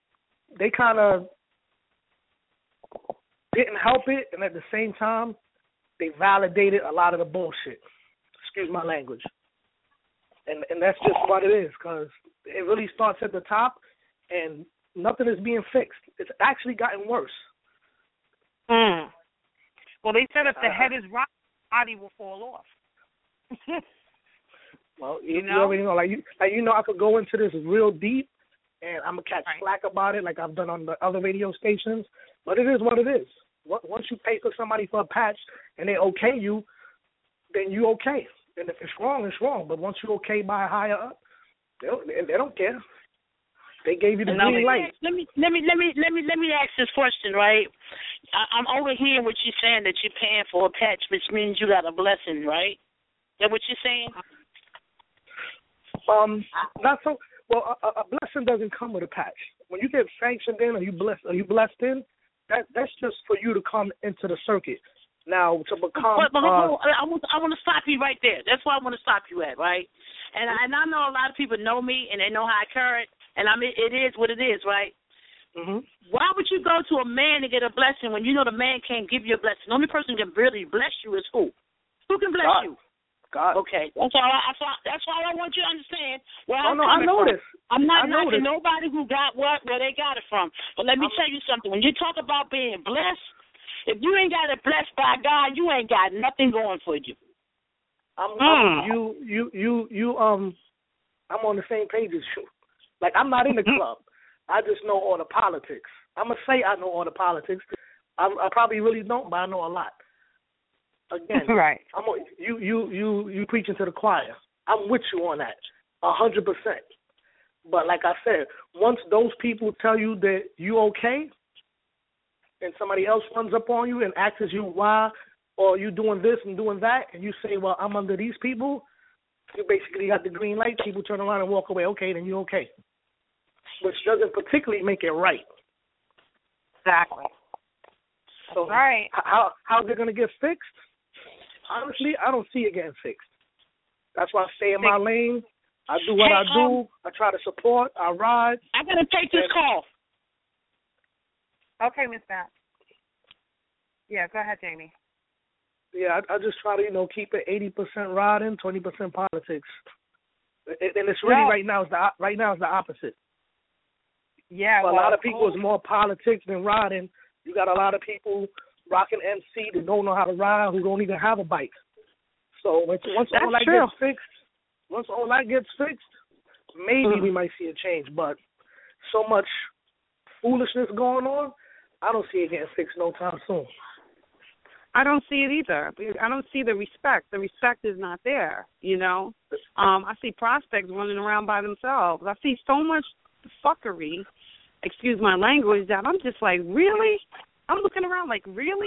didn't help it, and at the same time, they validated a lot of the bullshit. Excuse my language. And that's just what it is, because it really starts at the top, and nothing is being fixed. It's actually gotten worse. Well, they said if the head is rotten, the body will fall off. Well, you already know, I could go into this real deep, and I'm going to catch flack about it like I've done on the other radio stations, but it is what it is. Once you pay for somebody for a patch and they okay you, then you okay. And if it's wrong, it's wrong. But once you okay by a higher up, they don't care. They gave you the green light. Let me ask this question, right? I'm overhearing what you're saying, that you're paying for a patch, which means you got a blessing, right? Is that what you're saying? Not so. Well, a blessing doesn't come with a patch. When you get sanctioned in, or you blessed in, that's just for you to come into the circuit. Now, to become... But I want to stop you right there. That's where I want to stop you at, right? And I know a lot of people know me, and they know how I carry it, and it is what it is, right? Mm-hmm. Why would you go to a man to get a blessing when you know the man can't give you a blessing? The only person who can really bless you is who? Who can bless you? God. Okay. That's all I want you to understand. I know this. I'm not knocking nobody who got where they got it from. But let me tell you something. When you talk about being blessed, if you ain't got it blessed by God, you ain't got nothing going for you. I'm on the same page as you. Like, I'm not in the club. I just know all the politics. I'm gonna say I know all the politics. I probably really don't, but I know a lot. Again, right. You preaching to the choir. I'm with you on that, 100%. But like I said, once those people tell you that you okay, and somebody else runs up on you and asks you why, or you doing this and doing that, and you say, well, I'm under these people, you basically got the green light. People turn around and walk away. Okay, then you're okay. Which doesn't particularly make it right. Exactly. So right. How they're going to get fixed? Honestly, I don't see it getting fixed. That's why I stay in my lane. I do what I do. I try to support. I ride. I'm going to take this call. Okay, Miss Matt. Yeah, go ahead, Jamie. Yeah, I just try to, keep it 80% riding, 20% politics. And it's really right now is the opposite. Yeah, a lot of people is more politics than riding. You got a lot of people rocking MC that don't know how to ride, who don't even have a bike. So once all that gets fixed, maybe we might see a change. But so much foolishness going on, I don't see it getting fixed no time soon. I don't see it either. I don't see the respect. The respect is not there, you know. I see prospects running around by themselves. I see so much fuckery, excuse my language, that I'm just like, really? I'm looking around like, really?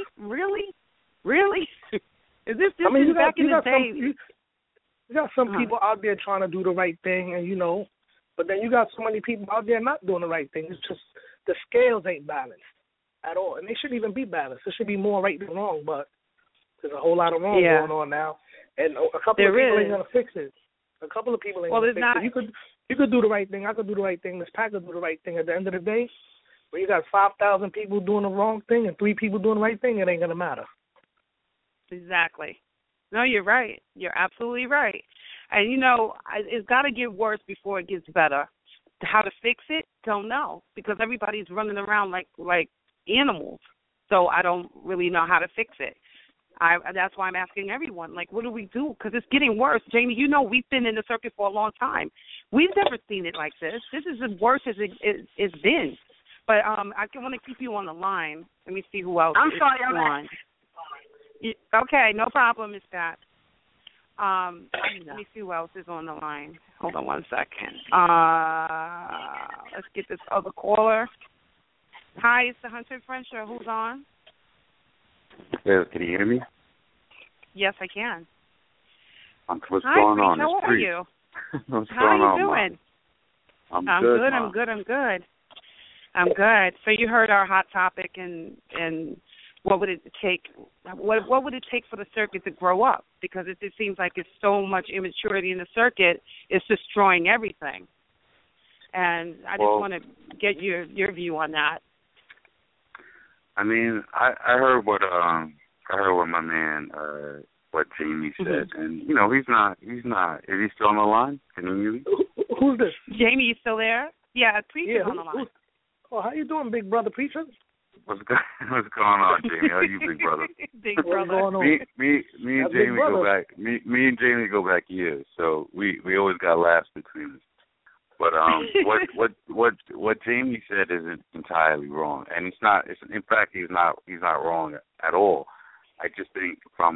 Is this back in the day? You got some people out there trying to do the right thing, and you know, but then you got so many people out there not doing the right thing. It's just the scales ain't balanced at all, and they shouldn't even be balanced. It should be more right than wrong, but there's a whole lot of wrong going on now, and a couple of people ain't gonna fix it. A couple of people ain't gonna fix it. You could do the right thing. I could do the right thing. This pack could do the right thing. At the end of the day, when you got 5,000 people doing the wrong thing and 3 people doing the right thing, it ain't gonna matter. Exactly. No, you're right. You're absolutely right. And, you know, it's got to get worse before it gets better. How to fix it, don't know, because everybody's running around like animals. So I don't really know how to fix it. That's why I'm asking everyone, like, what do we do? Because it's getting worse. Jamie, you know, we've been in the circuit for a long time. We've never seen it like this. This is as worse as it's been. But I want to keep you on the line. Let me see who else is on. Okay, no problem, Ms. Pat. Let me see who else is on the line. Hold on 1 second. Let's get this other caller. Hi, it's the Hunter Frencher. Who's on? Yes, can you hear me? Yes, I can. What's going on? How are you? What's How are you doing? I'm good. I'm good. So you heard our hot topic, and what would it take? What would it take for the circuit to grow up? Because it seems like it's so much immaturity in the circuit, it's destroying everything. And I just want to get your view on that. I mean, I heard what my man what Jamie said, and you know he's not. Is he still on the line? Can you hear me? Who's this? Jamie, you still there? Yeah, Preacher's on the line. How you doing, big brother Preacher? What's going on, Jamie? How are you, big brother? Big brother. Me and Jamie go back. Me and Jamie go back years, so we always got laughs between us. But what Jamie said isn't entirely wrong, and it's not. In fact, he's not wrong at all. I just think from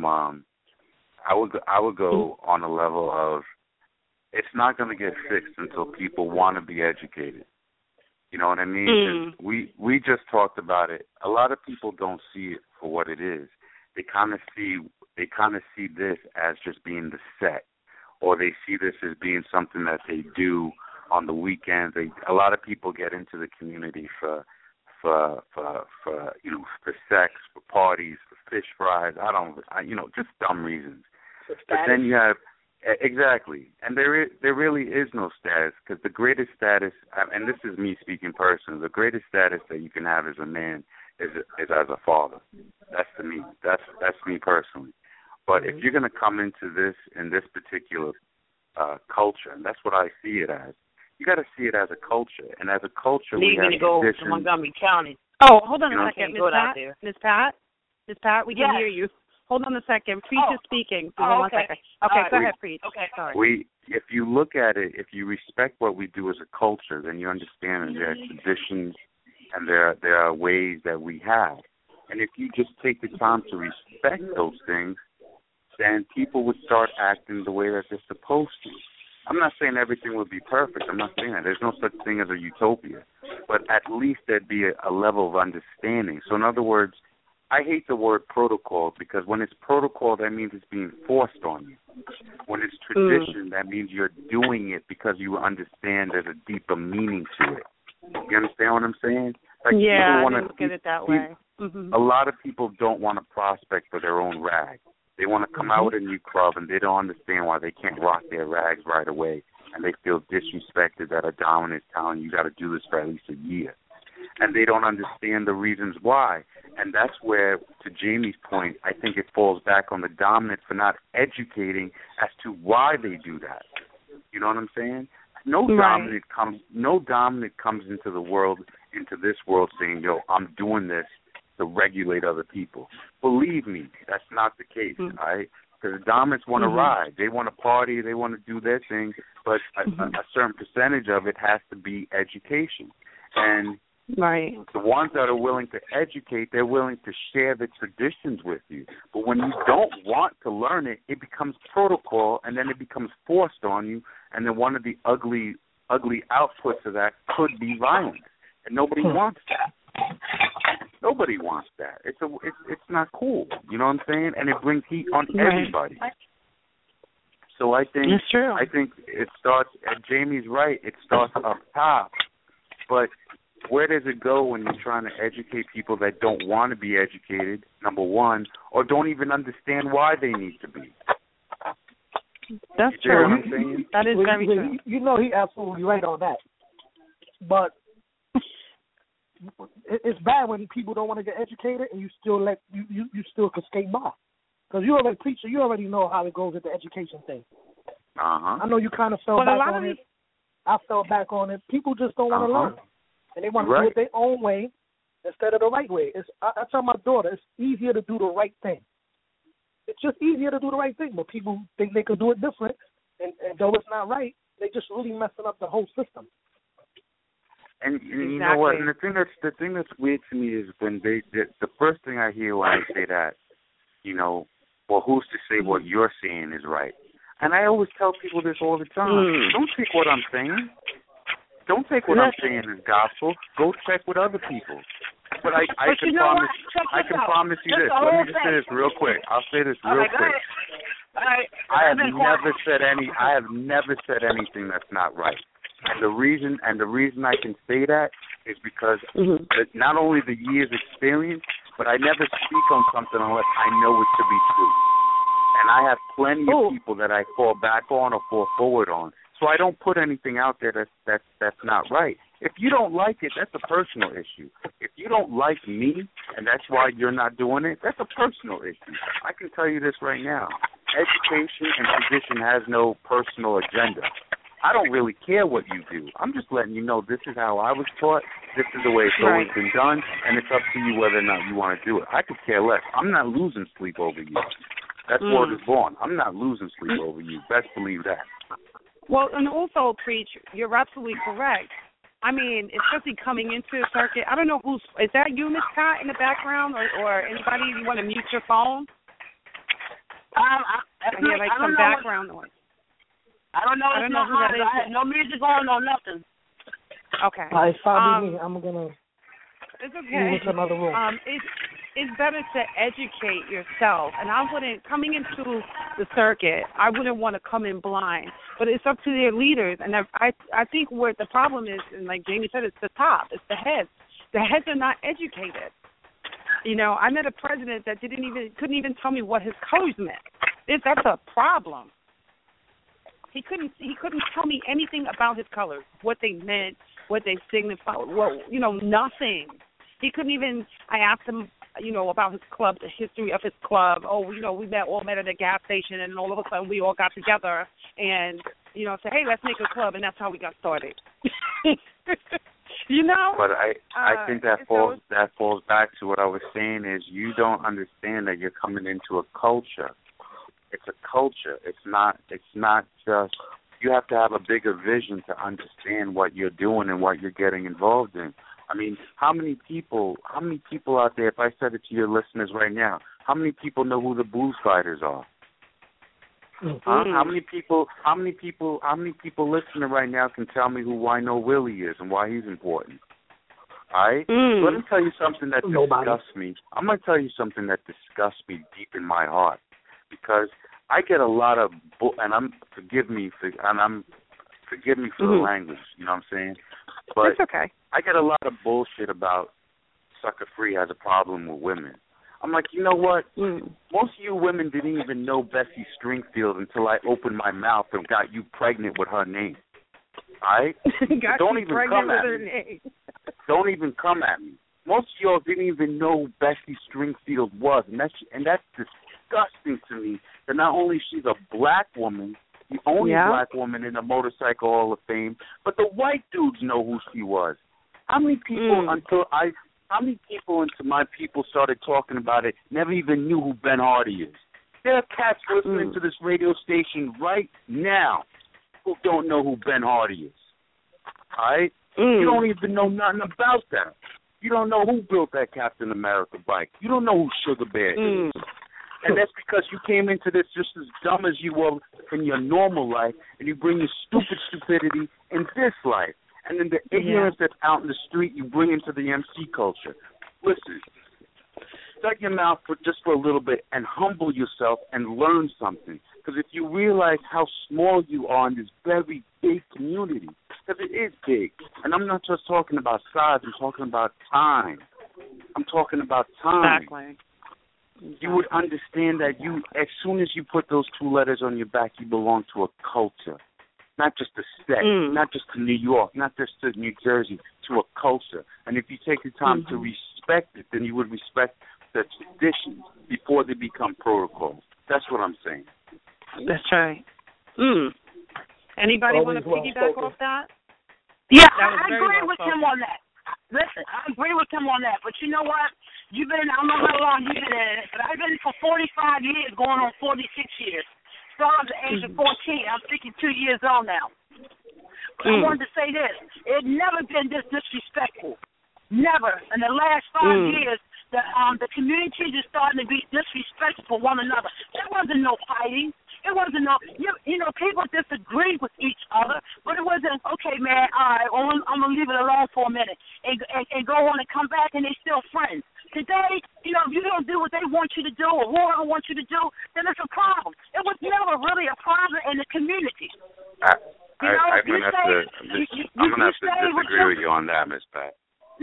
I would go on a level of it's not going to get fixed until people want to be educated. You know what I mean? We just talked about it. A lot of people don't see it for what it is. They kind of see this as just being the set, or they see this as being something that they do on the weekends. A lot of people get into the community for you know, for sex, for parties, for fish fries. Just dumb reasons. But then you have exactly, and there really is no status, because the greatest status, and this is me speaking personally, the greatest status that you can have as a man is as a father. That's me. That's me personally. But if you're going to come into this in this particular culture, and that's what I see it as, you got to see it as a culture, and as a culture we have to go to Montgomery County. Oh, hold on a second, Miss Pat, we can hear you. Hold on a second. Preach is speaking. Oh, okay. 1 second. Okay, go ahead, Preach. Okay, sorry. If you look at it, if you respect what we do as a culture, then you understand that there are traditions and there are ways that we have. And if you just take the time to respect those things, then people would start acting the way that they're supposed to. I'm not saying everything would be perfect. I'm not saying that. There's no such thing as a utopia. But at least there'd be a level of understanding. So in other words, I hate the word protocol, because when it's protocol, that means it's being forced on you. When it's tradition, that means you're doing it because you understand there's a deeper meaning to it. You understand what I'm saying? Like, yeah, I didn't look at it that way. A lot of people don't want to prospect for their own rag. They want to come out with a new club, and they don't understand why they can't rock their rags right away, and they feel disrespected that a dominant is telling you got to do this for at least a year. And they don't understand the reasons why. And that's where, to Jamie's point, I think it falls back on the dominant for not educating as to why they do that. You know what I'm saying? No dominant comes into this world saying, yo, I'm doing this to regulate other people. Believe me, that's not the case, all right? Because the dominants want to ride. They want to party. They want to do their thing. But a certain percentage of it has to be education. And the ones that are willing to educate, they're willing to share the traditions with you. But when you don't want to learn it, it becomes protocol, and then it becomes forced on you. And then one of the ugly outputs of that could be violence. And nobody wants that. Nobody wants that. It's not cool. You know what I'm saying? And it brings heat on everybody. So I think it starts. And Jamie's right. It starts up top. But where does it go when you're trying to educate people that don't want to be educated? Number one, or don't even understand why they need to be. That's true. What I'm saying? That is very true. You know, he's absolutely right on that. But it's bad when people don't want to get educated and you still you still can skate by. Because you're already preacher, you already know how it goes with the education thing. I know you kind of fell back on it. I fell back on it. People just don't want to learn. And they want to do it their own way instead of the right way. I tell my daughter, it's easier to do the right thing. It's just easier to do the right thing, but people think they could do it different, and though it's not right, they just really messing up the whole system. And you know what? And the thing that's weird to me is when the first thing I hear when I say that, you know, well, who's to say what you're saying is right? And I always tell people this all the time. Don't take what I'm saying. Don't take what I'm saying as gospel. Go check with other people. But I can promise you this. Let me just say this real quick. I'll say this real quick. I have never said anything that's not right. And the reason I can say that is because not only the years experience, but I never speak on something unless I know it to be true. And I have plenty of people that I fall back on or fall forward on. So I don't put anything out there that's not right. If you don't like it, that's a personal issue. If you don't like me and that's why you're not doing it, that's a personal issue. I can tell you this right now. Education and tradition has no personal agenda. I don't really care what you do. I'm just letting you know this is how I was taught, this is the way it's always been done, and it's up to you whether or not you want to do it. I could care less. I'm not losing sleep over you. That's word is born. I'm not losing sleep over you. Best believe that. Well, and also, Preach, you're absolutely correct. I mean, especially coming into the circuit, I don't know is that you, Miss Pat, in the background, or anybody, you want to mute your phone? I hear like some background noise. I don't know who that is. I had no music on or nothing. Okay. It's probably me. I'm going to move into another room. It's better to educate yourself. And I wouldn't, coming into the circuit, I wouldn't want to come in blind. But it's up to their leaders. And I think where the problem is, and like Jamie said, it's the top. It's the heads. The heads are not educated. You know, I met a president that couldn't even tell me what his colors meant. That's a problem. He couldn't tell me anything about his colors, what they meant, what they signified. Well, you know, nothing. He couldn't even. I asked him, you know, about his club, the history of his club. Oh, you know, we all met at a gas station, and all of a sudden we all got together and, you know, said, hey, let's make a club, and that's how we got started. You know. But I think that falls back to what I was saying is you don't understand that you're coming into a culture. It's a culture. It's not just, you have to have a bigger vision to understand what you're doing and what you're getting involved in. I mean, how many people out there, if I said it to your listeners right now, how many people know who the Blues Fighters are? How many people listening right now can tell me who Wino Willie is and why he's important? All right? Let me tell you something that disgusts me. I'm going to tell you something that disgusts me deep in my heart. Because I get a lot of forgive me for the language, you know what I'm saying? But it's okay. I get a lot of bullshit about Sucker Free has a problem with women. I'm like, you know what? Most of you women didn't even know Bessie Stringfield until I opened my mouth and got you pregnant with her name. All right? Don't even come at me. Don't even come at me. Most of y'all didn't even know who Bessie Stringfield was, and that's disgusting to me. That not only she's a black woman, the only black woman in the Motorcycle Hall of Fame, but the white dudes know who she was. How many people How many people into my people started talking about it, never even knew who Ben Hardy is? There are cats listening to this radio station right now who don't know who Ben Hardy is. All right? You don't even know nothing about that. You don't know who built that Captain America bike. You don't know who Sugar Bear is. And that's because you came into this just as dumb as you were in your normal life, and you bring your stupidity in this life. And then the ignorance that's out in the street you bring into the MC culture. Listen, shut your mouth just for a little bit and humble yourself and learn something. Because if you realize how small you are in this very big community, because it is big, and I'm not just talking about size, I'm talking about time. I'm talking about time. Exactly. You would understand that as soon as you put those 2 letters on your back, you belong to a culture. Not just a state, not just to New York, not just to New Jersey, to a culture. And if you take the time to respect it, then you would respect the traditions before they become protocols. That's what I'm saying. That's right. Anybody want to piggyback off that? Yeah, I agree with him on that. Listen, I agree with him on that. But you know what? You've been, I don't know how long you've been in it, but I've been for 45 years, going on 46 years. Started at the age of 14. I'm 52 years old now. But I wanted to say this. It never been this disrespectful. Never. In the last 5 years, the community is starting to be disrespectful for one another. There wasn't no fighting. It wasn't no, you know, people disagree with each other, but it wasn't, okay, man, all right, I'm going to leave it alone for a minute and go on and come back and they're still friends. Today, you know, if you don't do what they want you to do or whoever wants you to do, then it's a problem. It was never really a problem in the community. I'm going to have to disagree with you on that, Ms. Pat.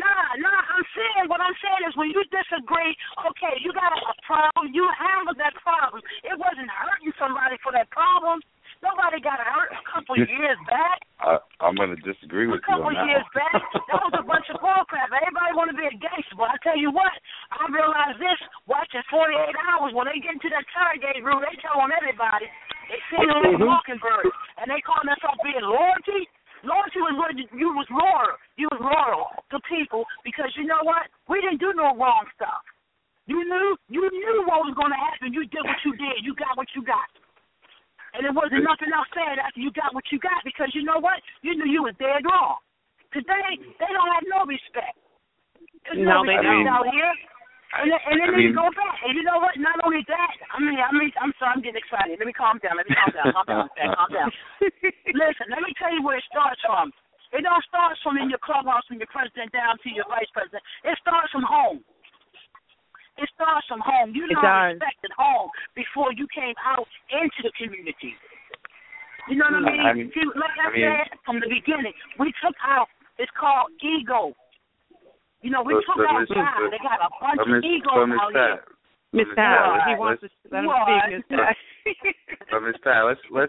What I'm saying is when you disagree, okay, you got a problem, you handle that problem. It wasn't hurting somebody for that problem. Nobody got hurt a couple years back. I'm going to disagree with you on that. A couple years back, that was a bunch of bullcrap. Everybody want to be a gangster, but I tell you what, I realized this watching 48 Hours. When they get into that Target room, they tell on everybody. They sing on that Mockingbird, and they call themselves being loyalty. Loyalty was when you was loyal. You was loyal to people because you know what? We didn't do no wrong stuff. You knew what was going to happen. You did what you did. You got what you got. And there wasn't nothing else said after you got what you got because you know what? You knew you was dead wrong. Today, they don't have no respect. There's no respect out here. And then they go back. And you know what? Not only that, I'm sorry, I'm getting excited. Let me calm down. Calm down. Listen, let me tell you where it starts from. It don't start from in your clubhouse from your president down to your vice president. It starts from home. It starts from home. You don't respect at home before you came out into the community. You know what I mean? See, like I said from the beginning, we took out, it's called ego. You know, we took out God. They got a bunch of egos out here. Miss Pat, he wants to let him speak, Miss Pat. Miss Pat,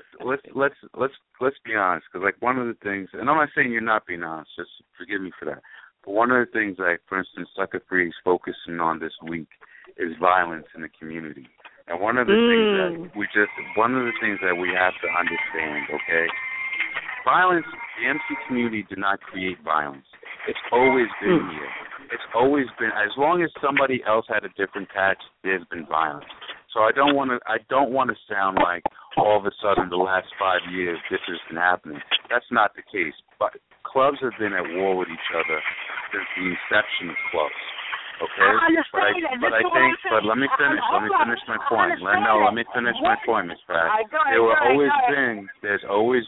let's be honest, because like one of the things, and I'm not saying you're not being honest, just forgive me for that. But one of the things, like for instance, Sucker Free is focusing on this week is violence in the community, and one of the things that we have to understand, okay, violence. The MC community did not create violence. It's always been here. It's always been, as long as somebody else had a different patch, there's been violence. So I don't want to sound like all of a sudden the last 5 years this has been happening. That's not the case. But clubs have been at war with each other since the inception of clubs. Okay? But let me finish my point. Let me finish my point, Ms. Pratt. There's always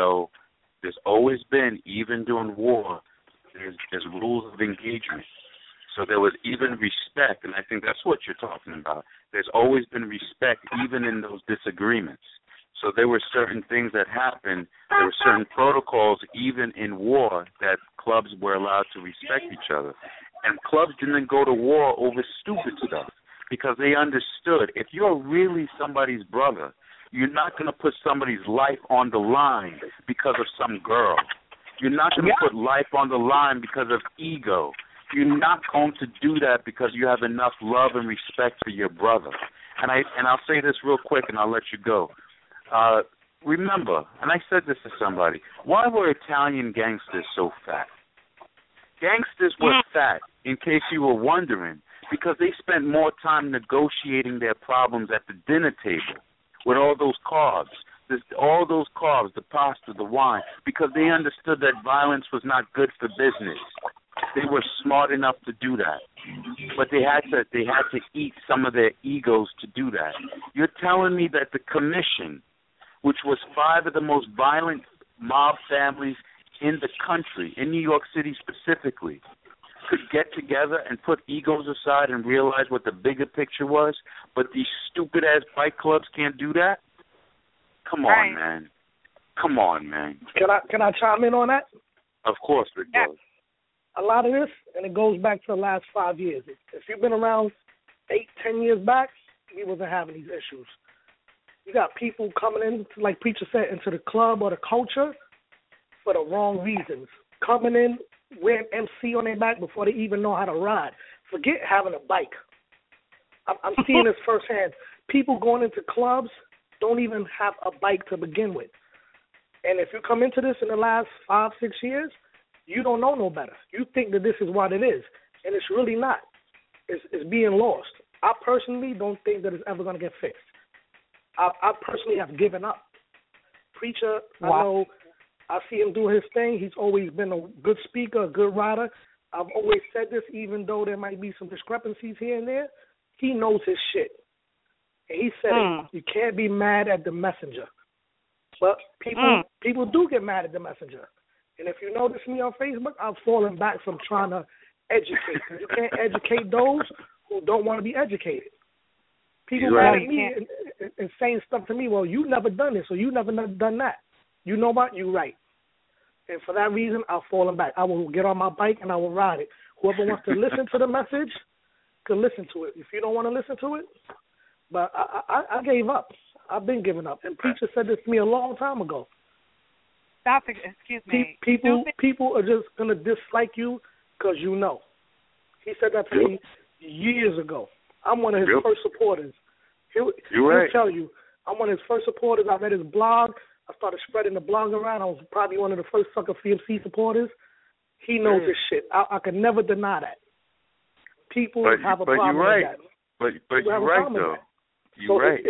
been, even during war, there's rules of engagement. So there was even respect, and I think that's what you're talking about. There's always been respect even in those disagreements. So there were certain things that happened. There were certain protocols even in war that clubs were allowed to respect each other. And clubs didn't go to war over stupid stuff because they understood if you're really somebody's brother, you're not going to put somebody's life on the line because of some girl. You're not going to put life on the line because of ego. You're not going to do that because you have enough love and respect for your brother. And I'll say this real quick and I'll let you go. Remember, and I said this to somebody, why were Italian gangsters so fat? Gangsters were fat in case you were wondering, because they spent more time negotiating their problems at the dinner table with all those carbs, the pasta, the wine, because they understood that violence was not good for business. They were smart enough to do that, but they had to eat some of their egos to do that. You're telling me that the commission, which was 5 of the most violent mob families in the country, in New York City specifically, could get together and put egos aside and realize what the bigger picture was, but these stupid-ass fight clubs can't do that? Come on, man. Come on, man. Can I chime in on that? Of course, Big Brother. A lot of this, and it goes back to the last 5 years. If you've been around 8-10 years back, we wasn't having these issues. You got people coming in, like Preacher said, into the club or the culture for the wrong reasons. Coming in, wearing MC on their back before they even know how to ride. Forget having a bike. I'm seeing this firsthand. People going into clubs don't even have a bike to begin with. And if you come into this in the last 5-6 years, you don't know no better. You think that this is what it is, and it's really not. It's being lost. I personally don't think that it's ever going to get fixed. I personally have given up. Preacher, wow. I know I see him do his thing. He's always been a good speaker, a good writer. I've always said this, even though there might be some discrepancies here and there. He knows his shit. And he said it. You can't be mad at the messenger. But people do get mad at the messenger. And if you notice me on Facebook, I've fallen back from trying to educate. You can't educate those who don't want to be educated. People mad at me and saying stuff to me, well, you never done this, or you never done that. You know what? You're right. And for that reason, I've fallen back. I will get on my bike and I will ride it. Whoever wants to listen to the message can listen to it. If you don't want to listen to it, but I gave up. I've been giving up. And Preacher said this to me a long time ago. Stop it. Excuse me. People are just going to dislike you because you know. He said that to me years ago. I'm one of his first supporters. He'll tell you, I'm one of his first supporters. I read his blog. I started spreading the blog around. I was probably one of the first Sucker CMC supporters. He knows his shit. I can never deny that. People have a problem with that. But you're right, though. You're right.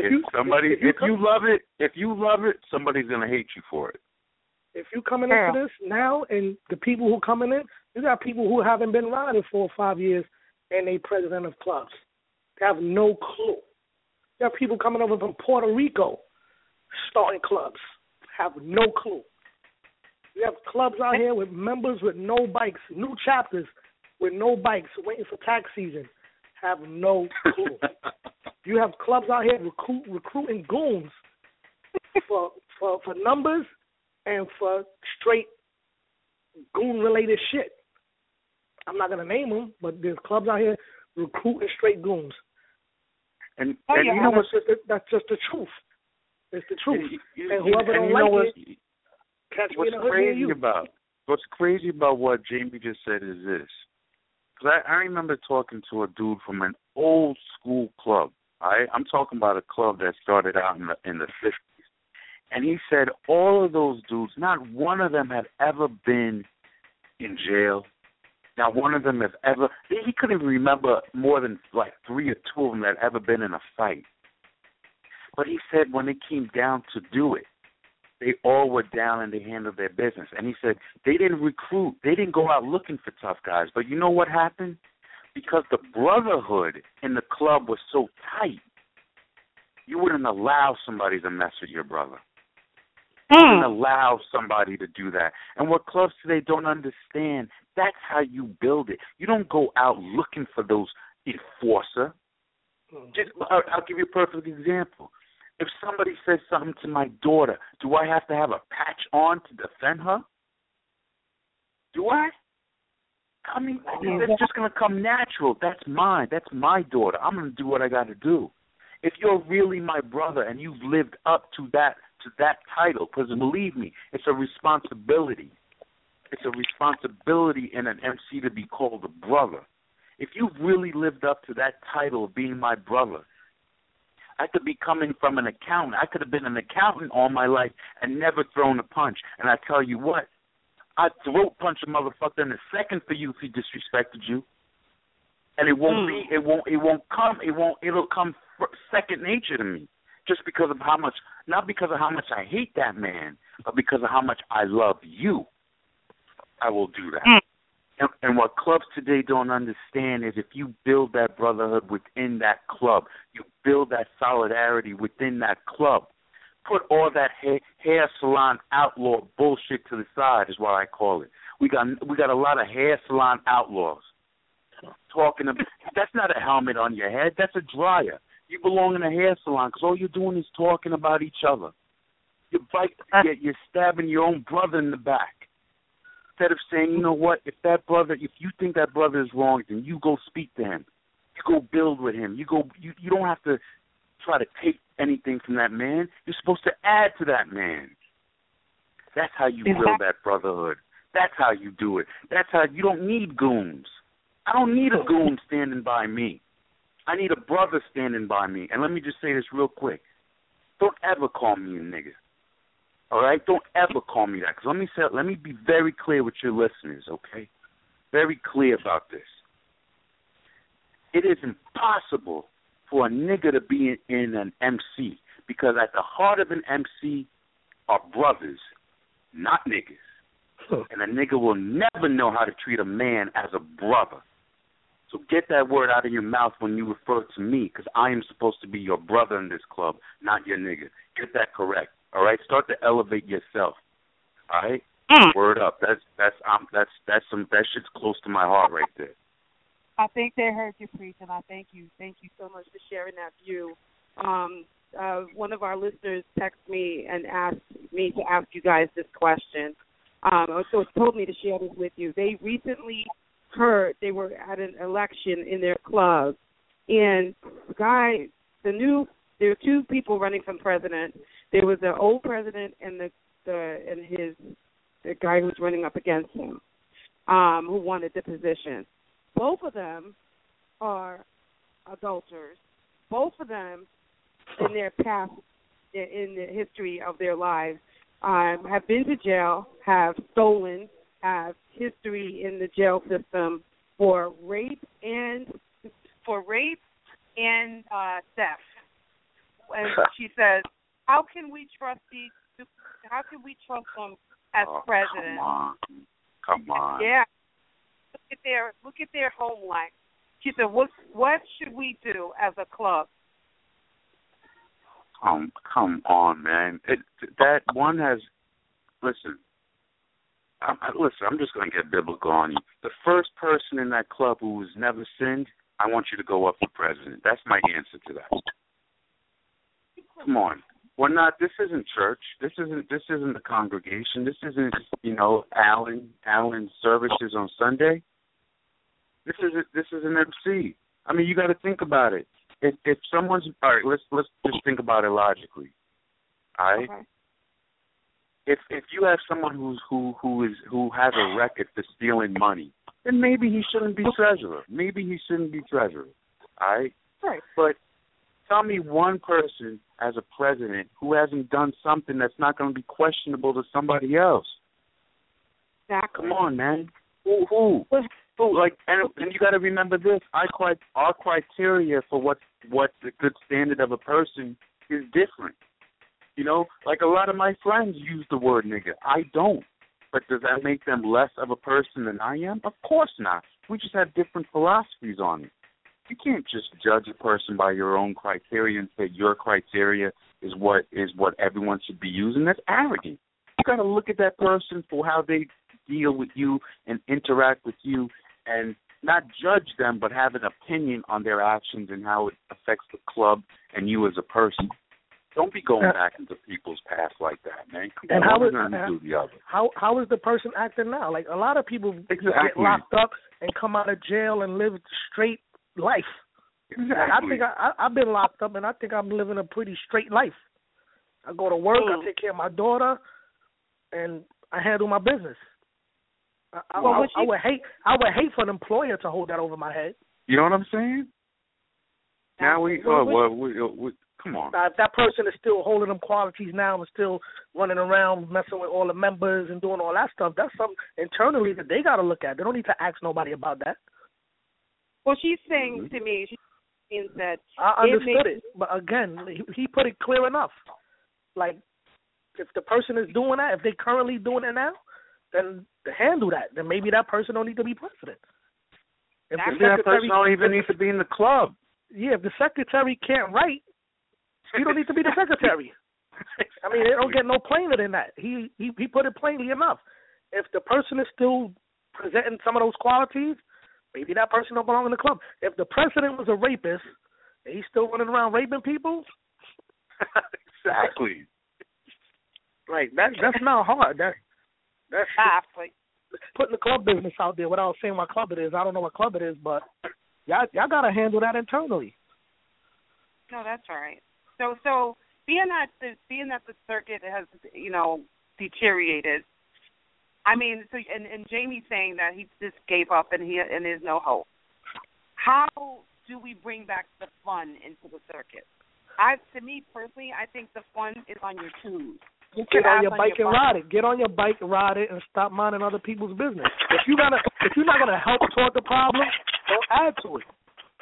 If you love it, somebody's going to hate you for it. If you coming into this now, and the people who coming in, you got people who haven't been riding 4 or 5 years, and they president of clubs. They have no clue. You have people coming over from Puerto Rico, starting clubs, have no clue. You have clubs out here with members with no bikes, new chapters with no bikes, waiting for tax season, have no clue. You have clubs out here recruiting goons for numbers and for straight goon-related shit. I'm not going to name them, but there's clubs out here recruiting straight goons. And you know that's just the truth. It's the truth. And whoever don't like it, catch me in the hood near you. What's crazy about what Jamie just said is this. Because I remember talking to a dude from an old school club. I'm talking about a club that started out in the 50s. And he said all of those dudes, not one of them had ever been in jail. Not one of them have ever, he couldn't even remember more than like 3 or 2 of them that had ever been in a fight. But he said when it came down to do it, they all were down and they handled their business. And he said they didn't recruit. They didn't go out looking for tough guys. But you know what happened? Because the brotherhood in the club was so tight, you wouldn't allow somebody to mess with your brother. You wouldn't allow somebody to do that. And what clubs today don't understand, that's how you build it. You don't go out looking for those enforcer. I'll give you a perfect example. If somebody says something to my daughter, do I have to have a patch on to defend her? Do I? I mean, it's just going to come natural. That's mine. That's my daughter. I'm going to do what I got to do. If you're really my brother and you've lived up to that title, because believe me, it's a responsibility. It's a responsibility in an MC to be called a brother. If you've really lived up to that title of being my brother, I could be coming from an accountant. I could have been an accountant all my life and never thrown a punch. And I tell you what, I'd throat punch a motherfucker in a second for you if he disrespected you. And it won't be. It'll come second nature to me, just because of how much, not because of how much I hate that man, but because of how much I love you. I will do that. And what clubs today don't understand is if you build that brotherhood within that club, you build that solidarity within that club. Put all that hair salon outlaw bullshit to the side is what I call it. We got a lot of hair salon outlaws talking about. That's not a helmet on your head. That's a dryer. You belong in a hair salon because all you're doing is talking about each other. You're stabbing your own brother in the back. Instead of saying, you know what, if you think that brother is wrong, then you go speak to him. You go build with him. You don't have to try to take anything from that man. You're supposed to add to that man. That's how you build that brotherhood. That's how you do it. That's how you don't need goons. I don't need a goon standing by me. I need a brother standing by me. And let me just say this real quick. Don't ever call me a nigga. All right? Don't ever call me that. Because let me be very clear with your listeners, okay? Very clear about this. It is impossible for a nigga to be in an MC because at the heart of an MC are brothers, not niggas. And a nigga will never know how to treat a man as a brother. So get that word out of your mouth when you refer to me, because I am supposed to be your brother in this club, not your nigga. Get that correct. All right, start to elevate yourself. All right, word up. That shit's close to my heart right there. I think they heard you preach, and I thank you. Thank you so much for sharing that view. One of our listeners texted me and asked me to ask you guys this question. So told me to share this with you. They recently heard they were at an election in their club, and there were two people running for president. There was the old president and the guy who was running up against him, who wanted the position. Both of them are adulterers. Both of them, in their past, in the history of their lives, have been to jail, have stolen, have history in the jail system for rape and theft. And she says, how can we trust them as president? Come on. Yeah. Look at their home life. She said, what should we do as a club? Come on, man. That one has. Listen, I'm just going to get biblical on you. The first person in that club who has never sinned, I want you to go up for president. That's my answer to that. Come on. We're not. This isn't church. This isn't the congregation. This isn't Allen's services on Sunday. This is an MC. I mean, you got to think about it. If someone's all right, let's just think about it logically. All right. Okay. If you have someone who has a record for stealing money, then maybe he shouldn't be treasurer. All right. Right. But tell me one person as a president who hasn't done something that's not going to be questionable to somebody else. Exactly. Come on, man. Who? Like, and you got to remember this. Our criteria for what the good standard of a person is different. You know, like a lot of my friends use the word nigga. I don't. But does that make them less of a person than I am? Of course not. We just have different philosophies on it. You can't just judge a person by your own criteria and say your criteria is what everyone should be using. That's arrogant. You got to look at that person for how they deal with you and interact with you, and not judge them, but have an opinion on their actions and how it affects the club and you as a person. Don't be going back into people's past like that, man. And how is the person acting now? Like, a lot of people get locked up and come out of jail and live straight life. Exactly. I think I've been locked up, and I think I'm living a pretty straight life. I go to work, I take care of my daughter, and I handle my business. I would hate for an employer to hold that over my head. You know what I'm saying? Now we come on. Now, if that person is still holding them qualities now and still running around messing with all the members and doing all that stuff, that's something internally that they got to look at. They don't need to ask nobody about that. Well, she's saying to me, she means that I understood it, but again, he put it clear enough. Like, if the person is doing that, if they're currently doing it now, then to handle that, then maybe that person don't need to be president. If that person don't even need to be in the club. Yeah, if the secretary can't write, he don't need to be the secretary. I mean, they don't get no plainer than that. He put it plainly enough. If the person is still presenting some of those qualities, maybe that person don't belong in the club. If the president was a rapist and he's still running around raping people, exactly. Like that's not hard. That's putting the club business out there without saying what club it is. I don't know what club it is, but y'all gotta handle that internally. No, that's all right. So being that the circuit has deteriorated. I mean, so and Jamie's saying that he just gave up and there's no hope. How do we bring back the fun into the circuit? To me personally, I think the fun is on your tubes. Get on your bike and ride it. Get on your bike, ride it, and stop minding other people's business. If you're not gonna help toward the problem, don't add to it.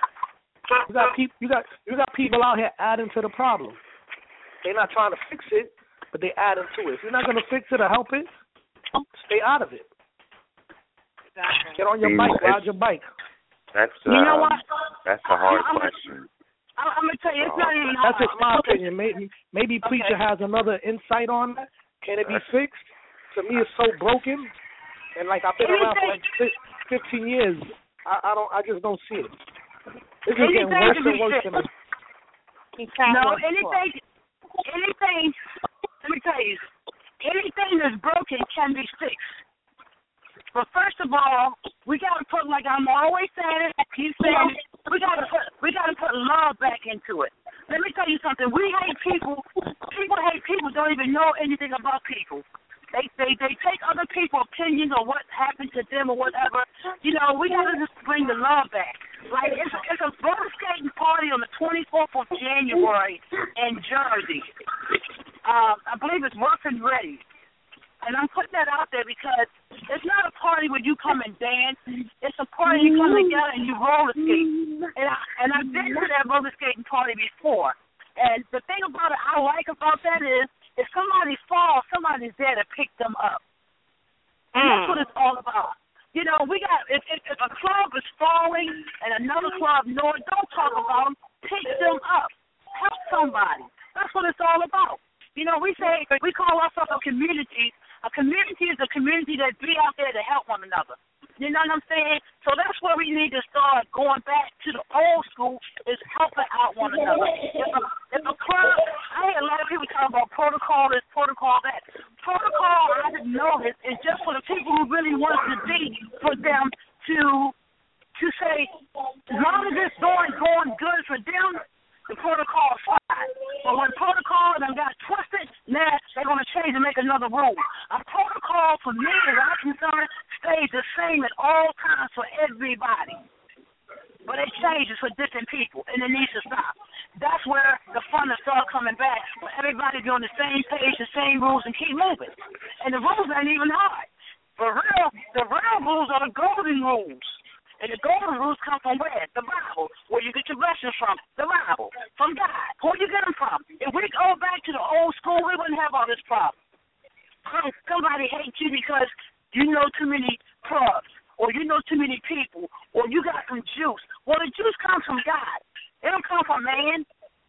You got people out here adding to the problem. They're not trying to fix it, but they add into it. If you're not gonna fix it or help it, stay out of it. Exactly. Get on your bike, ride your bike. That's you know what? That's a hard question. I'm gonna tell you, it's not even hard. That's just my opinion. Maybe Preacher has another insight on that. Can it be fixed? To me, it's so broken, and like I've been around for like 15 years. I just don't see it. This is getting worse and worse than anything. Let me tell you, anything that's broken can be fixed. But first of all, we got to put, like I'm always saying it, keep saying it, we got to put love back into it. Let me tell you something. We hate people. People hate people. Don't even know anything about people. They take other people's opinions or what happened to them or whatever. We got to just bring the love back. Like it's a roller skating party on the 24th of January in Jersey. I believe it's Rough and Ready. And I'm putting that out there because it's not a party where you come and dance. It's a party you come together and you roller skate. And I've been to that roller skating party before. And the thing about it I like about that is if somebody falls, somebody's there to pick them up. And that's what it's all about. We got if a club is falling and another club don't talk about them, pick them up. Help somebody. That's what it's all about. We call ourselves a community. A community is a community that be out there to help one another. You know what I'm saying? So that's where we need to start going back to the old school, is helping out one another. If a club, I hear a lot of people talk about protocol this, protocol that. Protocol, I didn't know this, is just for the people who really want it to be, for them to say, as long as it's going good for them, the protocol is fine. But when protocol and got twisted, now they're going to change and make another rule. A protocol, for me, as I'm concerned, stays the same at all times for everybody. But it changes for different people, and it needs to stop. That's where the fun will start coming back, when everybody be on the same page, the same rules, and keep moving. And the rules ain't even hard. For real, the real rules are the golden rules. And the golden rules come from where? The Bible. Where you get your blessings from? The Bible. From God. Where you get them from? If we go back to the old school, we wouldn't have all this problem. Somebody hates you because you know too many clubs, or you know too many people, or you got some juice. Well, the juice comes from God. It don't come from man.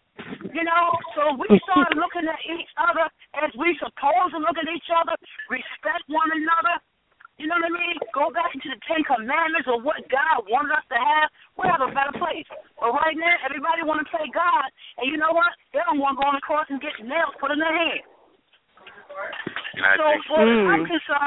So we start looking at each other as we supposed to look at each other, respect one another. You know what I mean? Go back into the Ten Commandments or what God wanted us to have. We'll have a better place. But right now, everybody want to play God, and you know what? They don't want to go on the cross and get nails put in their hand. So, as I'm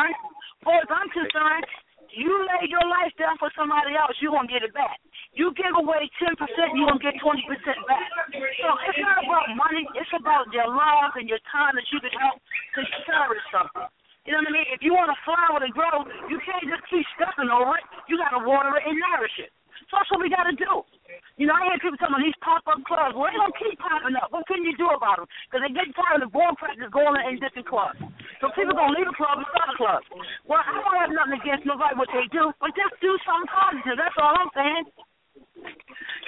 concerned, you lay your life down for somebody else, you're going to get it back. You give away 10%, you're going to get 20% back. So it's not about money. It's about your love and your time that you can help to cherish something. You know what I mean? If you want a flower to grow, you can't just keep stepping over it. You got to water it and nourish it. So that's what we got to do. I hear people talking about these pop-up clubs. Well, they don't keep popping up. What can you do about them? Because they get tired of the ball practice going in different clubs. So people going to leave a club and start a club. Well, I don't have nothing against nobody what they do, but just do something positive. That's all I'm saying.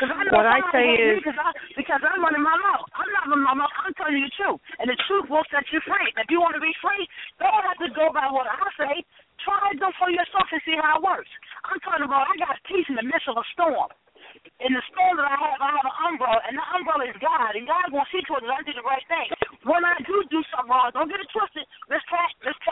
What I say is because I'm running my mouth. I'm not running my mouth. I'm telling you the truth, and the truth will set you free. And if you want to be free, don't have to go by what I say. Try it for yourself and see how it works. I'm talking about I got peace in the midst of a storm. In the storm that I have an umbrella, and the umbrella is God, and God wants to see to it that I do the right thing. When I do something wrong, don't get it twisted. Miss Cat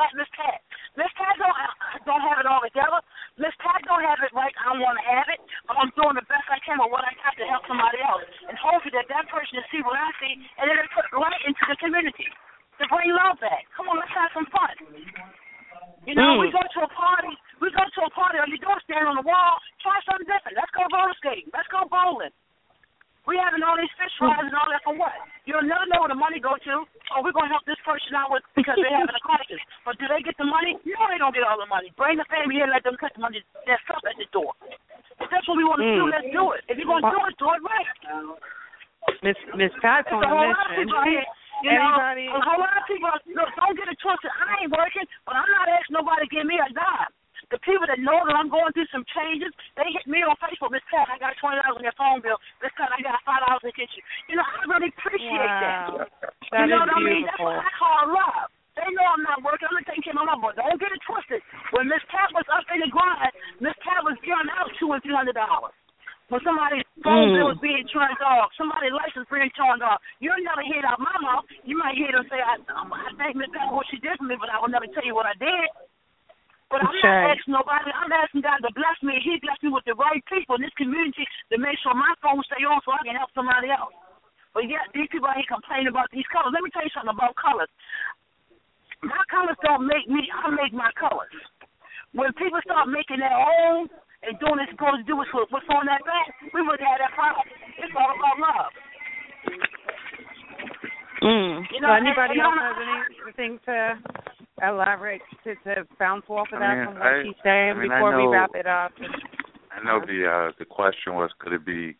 don't have it all together. Miss Cat don't have it right. I want to have it, but I'm doing the best I can with what I got to help somebody else, and hopefully that person will see what I see, and then put it right into the community to bring love back. Come on, let's have some fun. You know, we go to a party, or you go stand on the wall, try something different. Let's go roller skating. Let's go bowling. We having all these fish fries and all that for what? You'll never know where the money go to. Oh, we're going to help this person out with because they're having a crisis. But do they get the money? No, they don't get all the money. Bring the family here and let them cut the money. There's stuff at the door. If that's what we want to do, let's do it. If you're going to do it right. Miss Pat's on a mission. Everybody, a whole lot of people, look, don't get it twisted. I ain't working, but I'm not asking nobody to give me a dime. The people that know that I'm going through some changes, they hit me on Facebook. Miss Pat, I got $20 on your phone bill. Miss Pat, I got $5 to get you. You know, I really appreciate that. That you know is what I mean? beautiful. That's what I call love. They know I'm not working. I'm not taking care of my mom, but don't get it twisted. When Miss Pat was up in the grind, Miss Pat was giving out $200 and $300. When somebody's phone bill is being turned off, somebody's license being turned off, you'll never hear it out my mouth. You might hear them say, I thank Miss Pat for what she did for me, but I will never tell you what I did. But I'm not asking nobody. I'm asking God to bless me. He blessed me with the right people in this community to make sure my phone stay on so I can help somebody else. But yet these people out here complaining about these colors. Let me tell you something about colors. My colors don't make me. I make my colors. When people start making their own and doing what they're supposed to do with what's on that back, we would have that problem. It's all about love. You know, anybody else has anything to elaborate to bounce off of that from what she's saying before we wrap it up? I know the question was could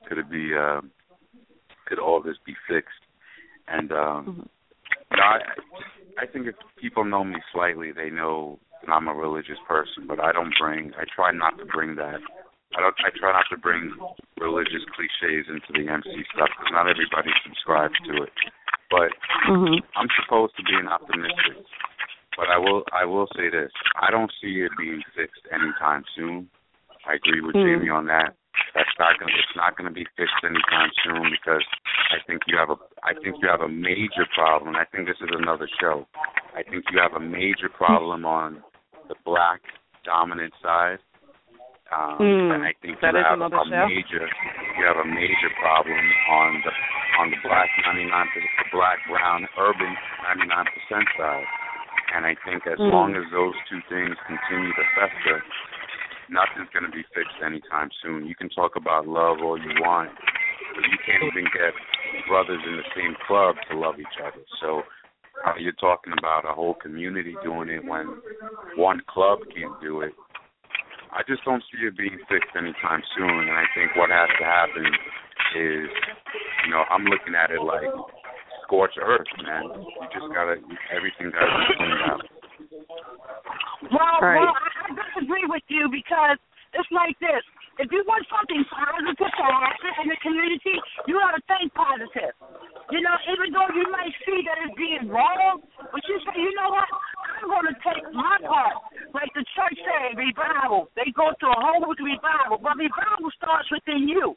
all this be fixed? And you know, I think if people know me slightly, they know that I'm a religious person, but I try not to bring that. I try not to bring religious cliches into the MC stuff because not everybody subscribes to it. But I'm supposed to be an optimistic. But I will say this: I don't see it being fixed anytime soon. I agree with Jamie on that. It's not going to be fixed anytime soon because I think you have a major problem. I think this is another show. I think you have a major problem on the black dominant side. And I think you have a major problem on the black 99%, the black brown urban 99% side. And I think as long as those two things continue to fester, nothing's going to be fixed anytime soon. You can talk about love all you want, but you can't even get brothers in the same club to love each other. So you're talking about a whole community doing it when one club can't do it. I just don't see it being fixed anytime soon. And I think what has to happen is, you know, I'm looking at it like scorched earth, man. You just everything gotta be cleaned out. Well, I disagree with you because it's like this. If you want something positive to happen in the community, you got to think positive. You know, even though you might see that it's being wrong, but you say, you know what, I'm going to take my part. Like the church said, revival. They go through a whole week of revival, but revival starts within you.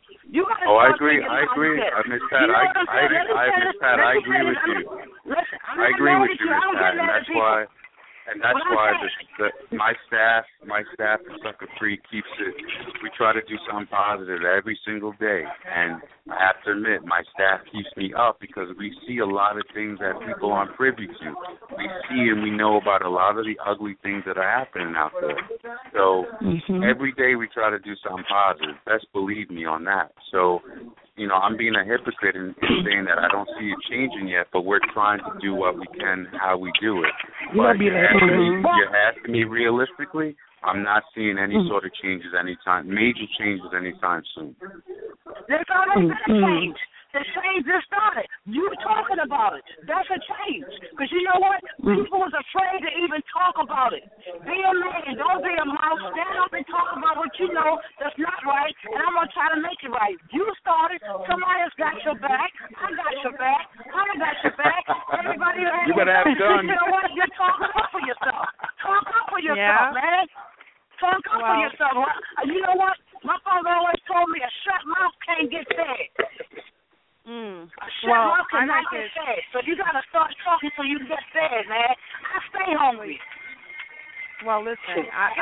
I agree. Miss Pat, I agree with you. Listen, I agree with you, Miss Pat, and that's why my staff at Sucker Free keeps it. We try to do something positive every single day, and I have to admit, my staff keeps me up because we see a lot of things that people aren't privy to. We see and we know about a lot of the ugly things that are happening out there. So every day we try to do something positive. Best believe me on that. So, you know, I'm being a hypocrite in saying that I don't see it changing yet, but we're trying to do what we can, how we do it. But you're asking me realistically, I'm not seeing any sort of major changes anytime soon. There's already been a change. The change just started. You talking about it. That's a change. Because you know what? People was afraid to even talk about it. Be a man. Don't be a mouse. Stand up and talk about what you know that's not right, and I'm gonna try to make it right. You started. Somebody else got your back. I got your back. Hunter got your back. Everybody else. You better have guns. You know what? You're talking up for yourself. Talk up for yourself, man. Talk up for yourself. You know what? My father always told me a shut mouth can't get fed. A shut mouth cannot get fed. So you got to start talking so you can get fed, man. I stay hungry. Well, listen,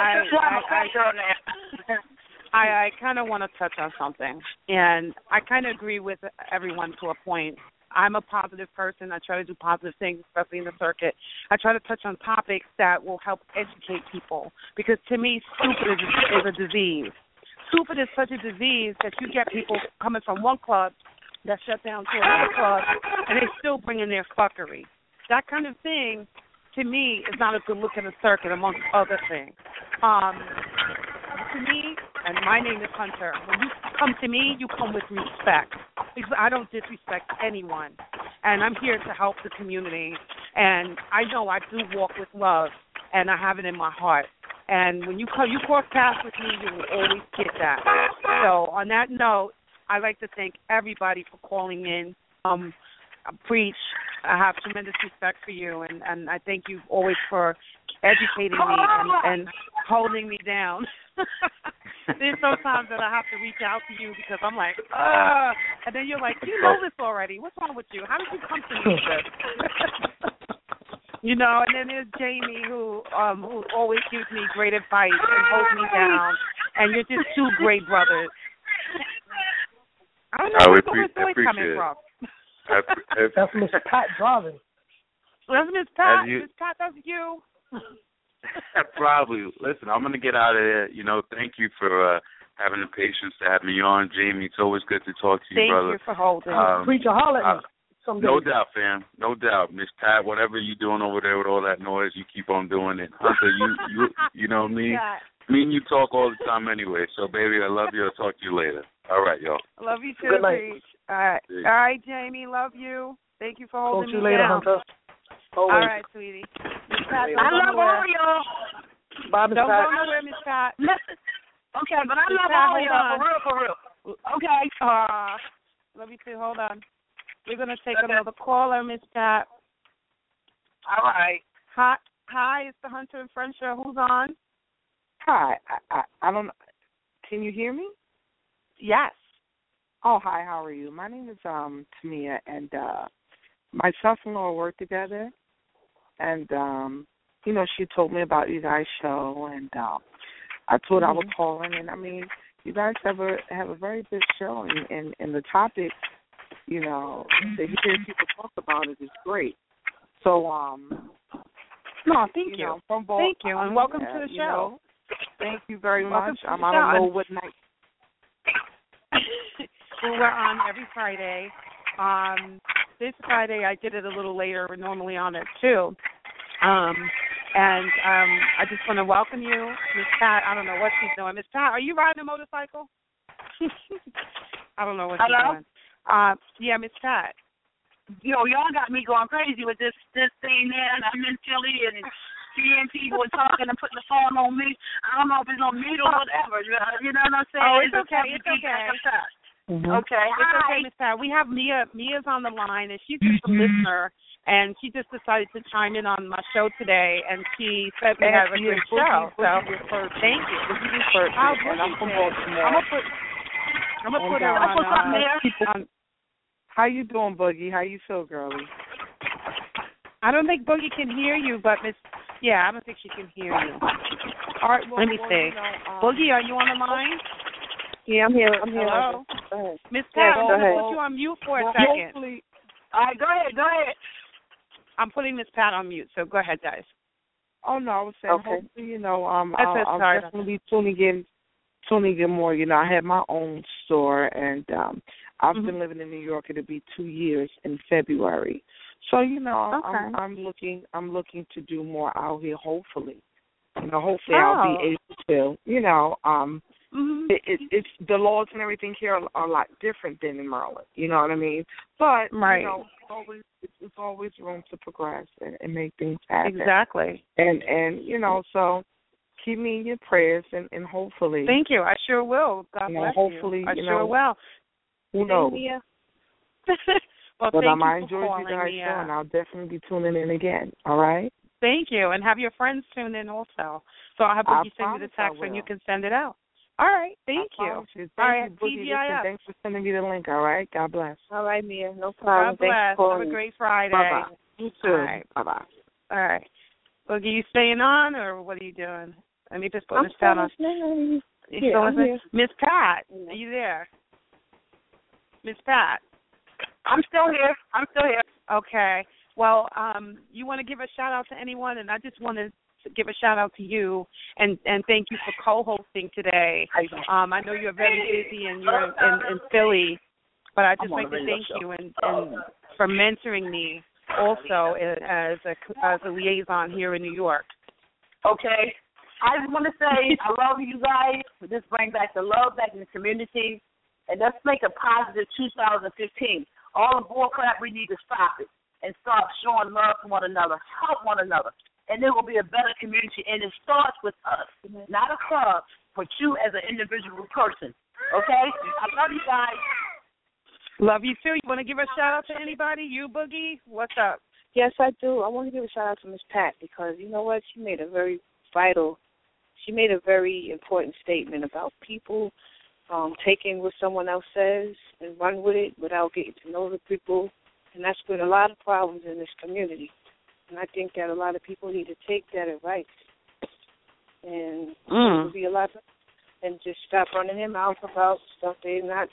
I kind of want to touch on something, and I kind of agree with everyone to a point. I'm a positive person. I try to do positive things, especially in the circuit. I try to touch on topics that will help educate people, because to me, stupid is a disease. Stupid is such a disease that you get people coming from one club that shut down to another club, and they still bring in their fuckery. That kind of thing, to me, is not a good look in the circuit, amongst other things. To me, and my name is Hunter, when you come to me, you come with respect, because I don't disrespect anyone, and I'm here to help the community, and I know I do walk with love, and I have it in my heart. And when you cross paths with me, you will always get that. So on that note, I'd like to thank everybody for calling in. Preach. I have tremendous respect for you, and I thank you always for educating me and holding me down. There's sometimes that I have to reach out to you because I'm like, and then you're like, you know this already. What's wrong with you? How did you come to me with this? You know, and then there's Jamie who always gives me great advice and holds me down, and you're just two great brothers. I don't know where this voice coming from. That's Miss Pat driving. That's Miss Pat. Miss Pat, that's you. Probably. Listen, I'm going to get out of there. You know, thank you for having the patience to have me on, Jamie. It's always good to talk to you, brother. Thank you for holding. Preacher, holler at me. No doubt, fam. No doubt. Miss Pat, whatever you're doing over there with all that noise, you keep on doing it. Hunter, you know me. Yeah. Me and you talk all the time anyway. So, baby, I love you. I'll talk to you later. All right, y'all. Love you too, Good night. Preach. All right. All right, Jamie. Love you. Thank you for holding me down. Talk to you later, Hunter. Always. All right, sweetie. Miss Pat, I love all y'all. Bye, Miss Pat. Don't go nowhere, Miss Pat. Listen. Okay, but I love all y'all. For real. Okay. Love you too. Hold on. We're going to take another caller, Miss Pat. All right. Hi, it's the Hunter and Friend Show. Who's on? Hi. I don't know. Can you hear me? Yes. Oh, hi. How are you? My name is Tamia, and my sister-in-law work together. And, you know, she told me about you guys' show, and I told her I would call in. And, I mean, you guys have a very good show, and the topic, you know, to hear people talk about it is great. So, no, thank you. Know, from both, thank you, and welcome to the show. Know, thank you very much. I don't know what night. We're on every Friday. This Friday I did it a little later. We're normally on it too. And I just want to welcome you, Miss Pat. I don't know what she's doing. Miss Pat, are you riding a motorcycle? I don't know what she's doing. Yeah, Miss Pat. Yo, y'all got me going crazy with this thing there, and I'm in Philly, and seeing people talking and putting the phone on me. I don't know if it's on me or whatever. You know what I'm saying? Oh, it's okay. It's okay. Okay. It's okay, Miss Pat. We have Mia. Mia's on the line, and she's just a listener, and she just decided to chime in on my show today, and she said we have a great show. So thank you. I'm from Baltimore. I'm gonna put her on. How you doing, Boogie? How you feel, girlie? I don't think Boogie can hear you, but I don't think she can hear you. All right, well, let me see. Boogie, are you on the line? Yeah, I'm here. Hello, Miss Pat. I'm gonna put you on mute for a second. All right, go ahead. I'm putting Miss Pat on mute, so go ahead, guys. Oh no, I was saying, hopefully, you know, I'll definitely be tuning in more. You know, I have my own store, and I've been living in New York. It'll be 2 years in February. So, you know, I'm looking to do more out here. Hopefully, you know, I'll be able to. You know, it's the laws and everything here are a lot different than in Maryland. You know what I mean? But you know, it's always room to progress and make things happen. Exactly. And you know, so keep me in your prayers, and hopefully. Thank you. I sure will. God bless hopefully, you. I sure will. Who knows? Well, but thank I you for enjoyed calling you guys me. show, and I'll definitely be tuning in again. All right. Thank you, and have your friends tune in also. So I'll have Boogie send you the text, and you can send it out. All right. Thank you. Thank all right. you, Boogie. Listen, thanks for sending me the link. All right. God bless. All right, Mia. No problem. God bless. Have a great Friday. Bye-bye. You too. All right. Bye-bye. All right. Boogie, you staying on, or what are you doing? Let me just put this down on. You still listening? Miss Pat, are you there? Miss Pat. I'm still here. Okay. Well, you want to give a shout out to anyone, and I just want to give a shout out to you and thank you for co-hosting today. I know you're very busy and you're in Philly, but I just like to thank you and for mentoring me also as a liaison here in New York. Okay. I just want to say I love you guys. Just bring back the love back in the community, and let's make a positive 2015. All the bull crap, we need to stop it and start showing love to one another, help one another, and there will be a better community. And it starts with us, not a club, but you as an individual person. Okay? I love you guys. Love you too. You want to give a shout out to anybody? You, Boogie? What's up? Yes, I do. I want to give a shout out to Miss Pat because you know what? She made a very important statement about people taking what someone else says and run with it without getting to know the people. And that's been a lot of problems in this community. And I think that a lot of people need to take that advice and be a lot of, and just stop running their mouth about stuff they're not,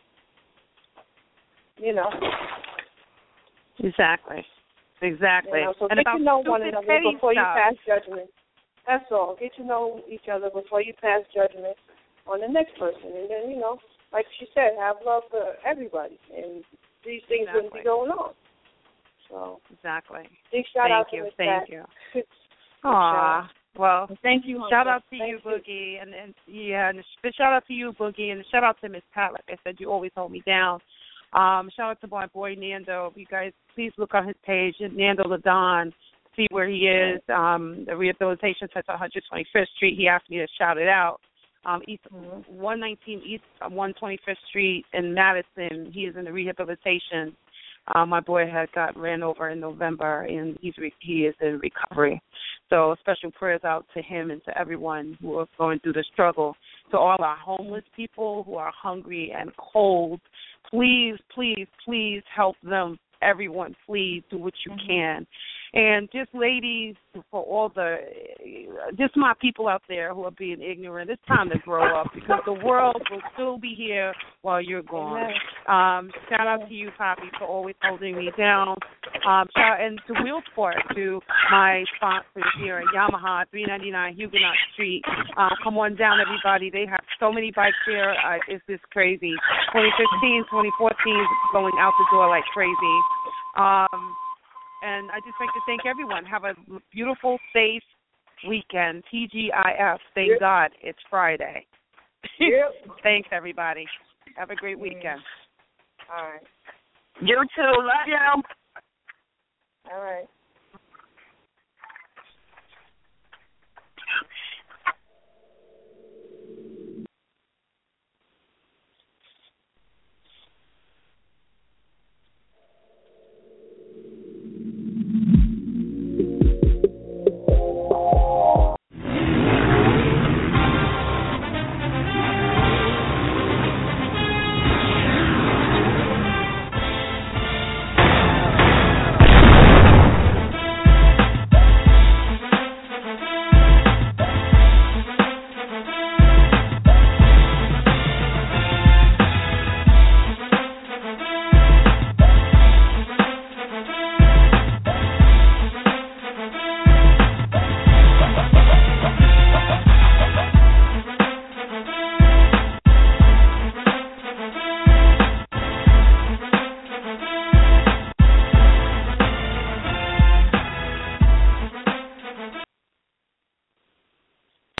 Exactly. So and get to know one another before you pass judgment. That's all. Get to know each other before you pass judgment on the next person. And then, like she said, have love for everybody. And these things wouldn't be going on. So exactly. Big shout out to Miss Pat. Thank you. Aw. Well, thank you. Shout out to you, Boogie, and shout out to you, Boogie, and shout out to Miss Pat. Like I said, you always hold me down. Shout out to my boy Nando. You guys, please look on his page, Nando Ladon. See where he is. The Rehabilitation Center, 125th Street. He asked me to shout it out. 119 East 125th Street in Madison. He is in the rehabilitation. My boy had got ran over in November, and he is in recovery. So special prayers out to him and to everyone who are going through the struggle. To all our homeless people who are hungry and cold, please, please, please help them. Everyone, please do what you can. And just ladies, for all just my people out there who are being ignorant, it's time to grow up because the world will still be here while you're gone. Shout out to you, Poppy, for always holding me down. And to Wheelsport, to my sponsors here at Yamaha, 399 Huguenot Street. Come on down, everybody. They have so many bikes here. It's just crazy. 2015, 2014 going out the door like crazy. And I just like to thank everyone. Have a beautiful, safe weekend. TGIF. Thank God it's Friday. Thanks, everybody. Have a great weekend. All right. You too. Love you. All right.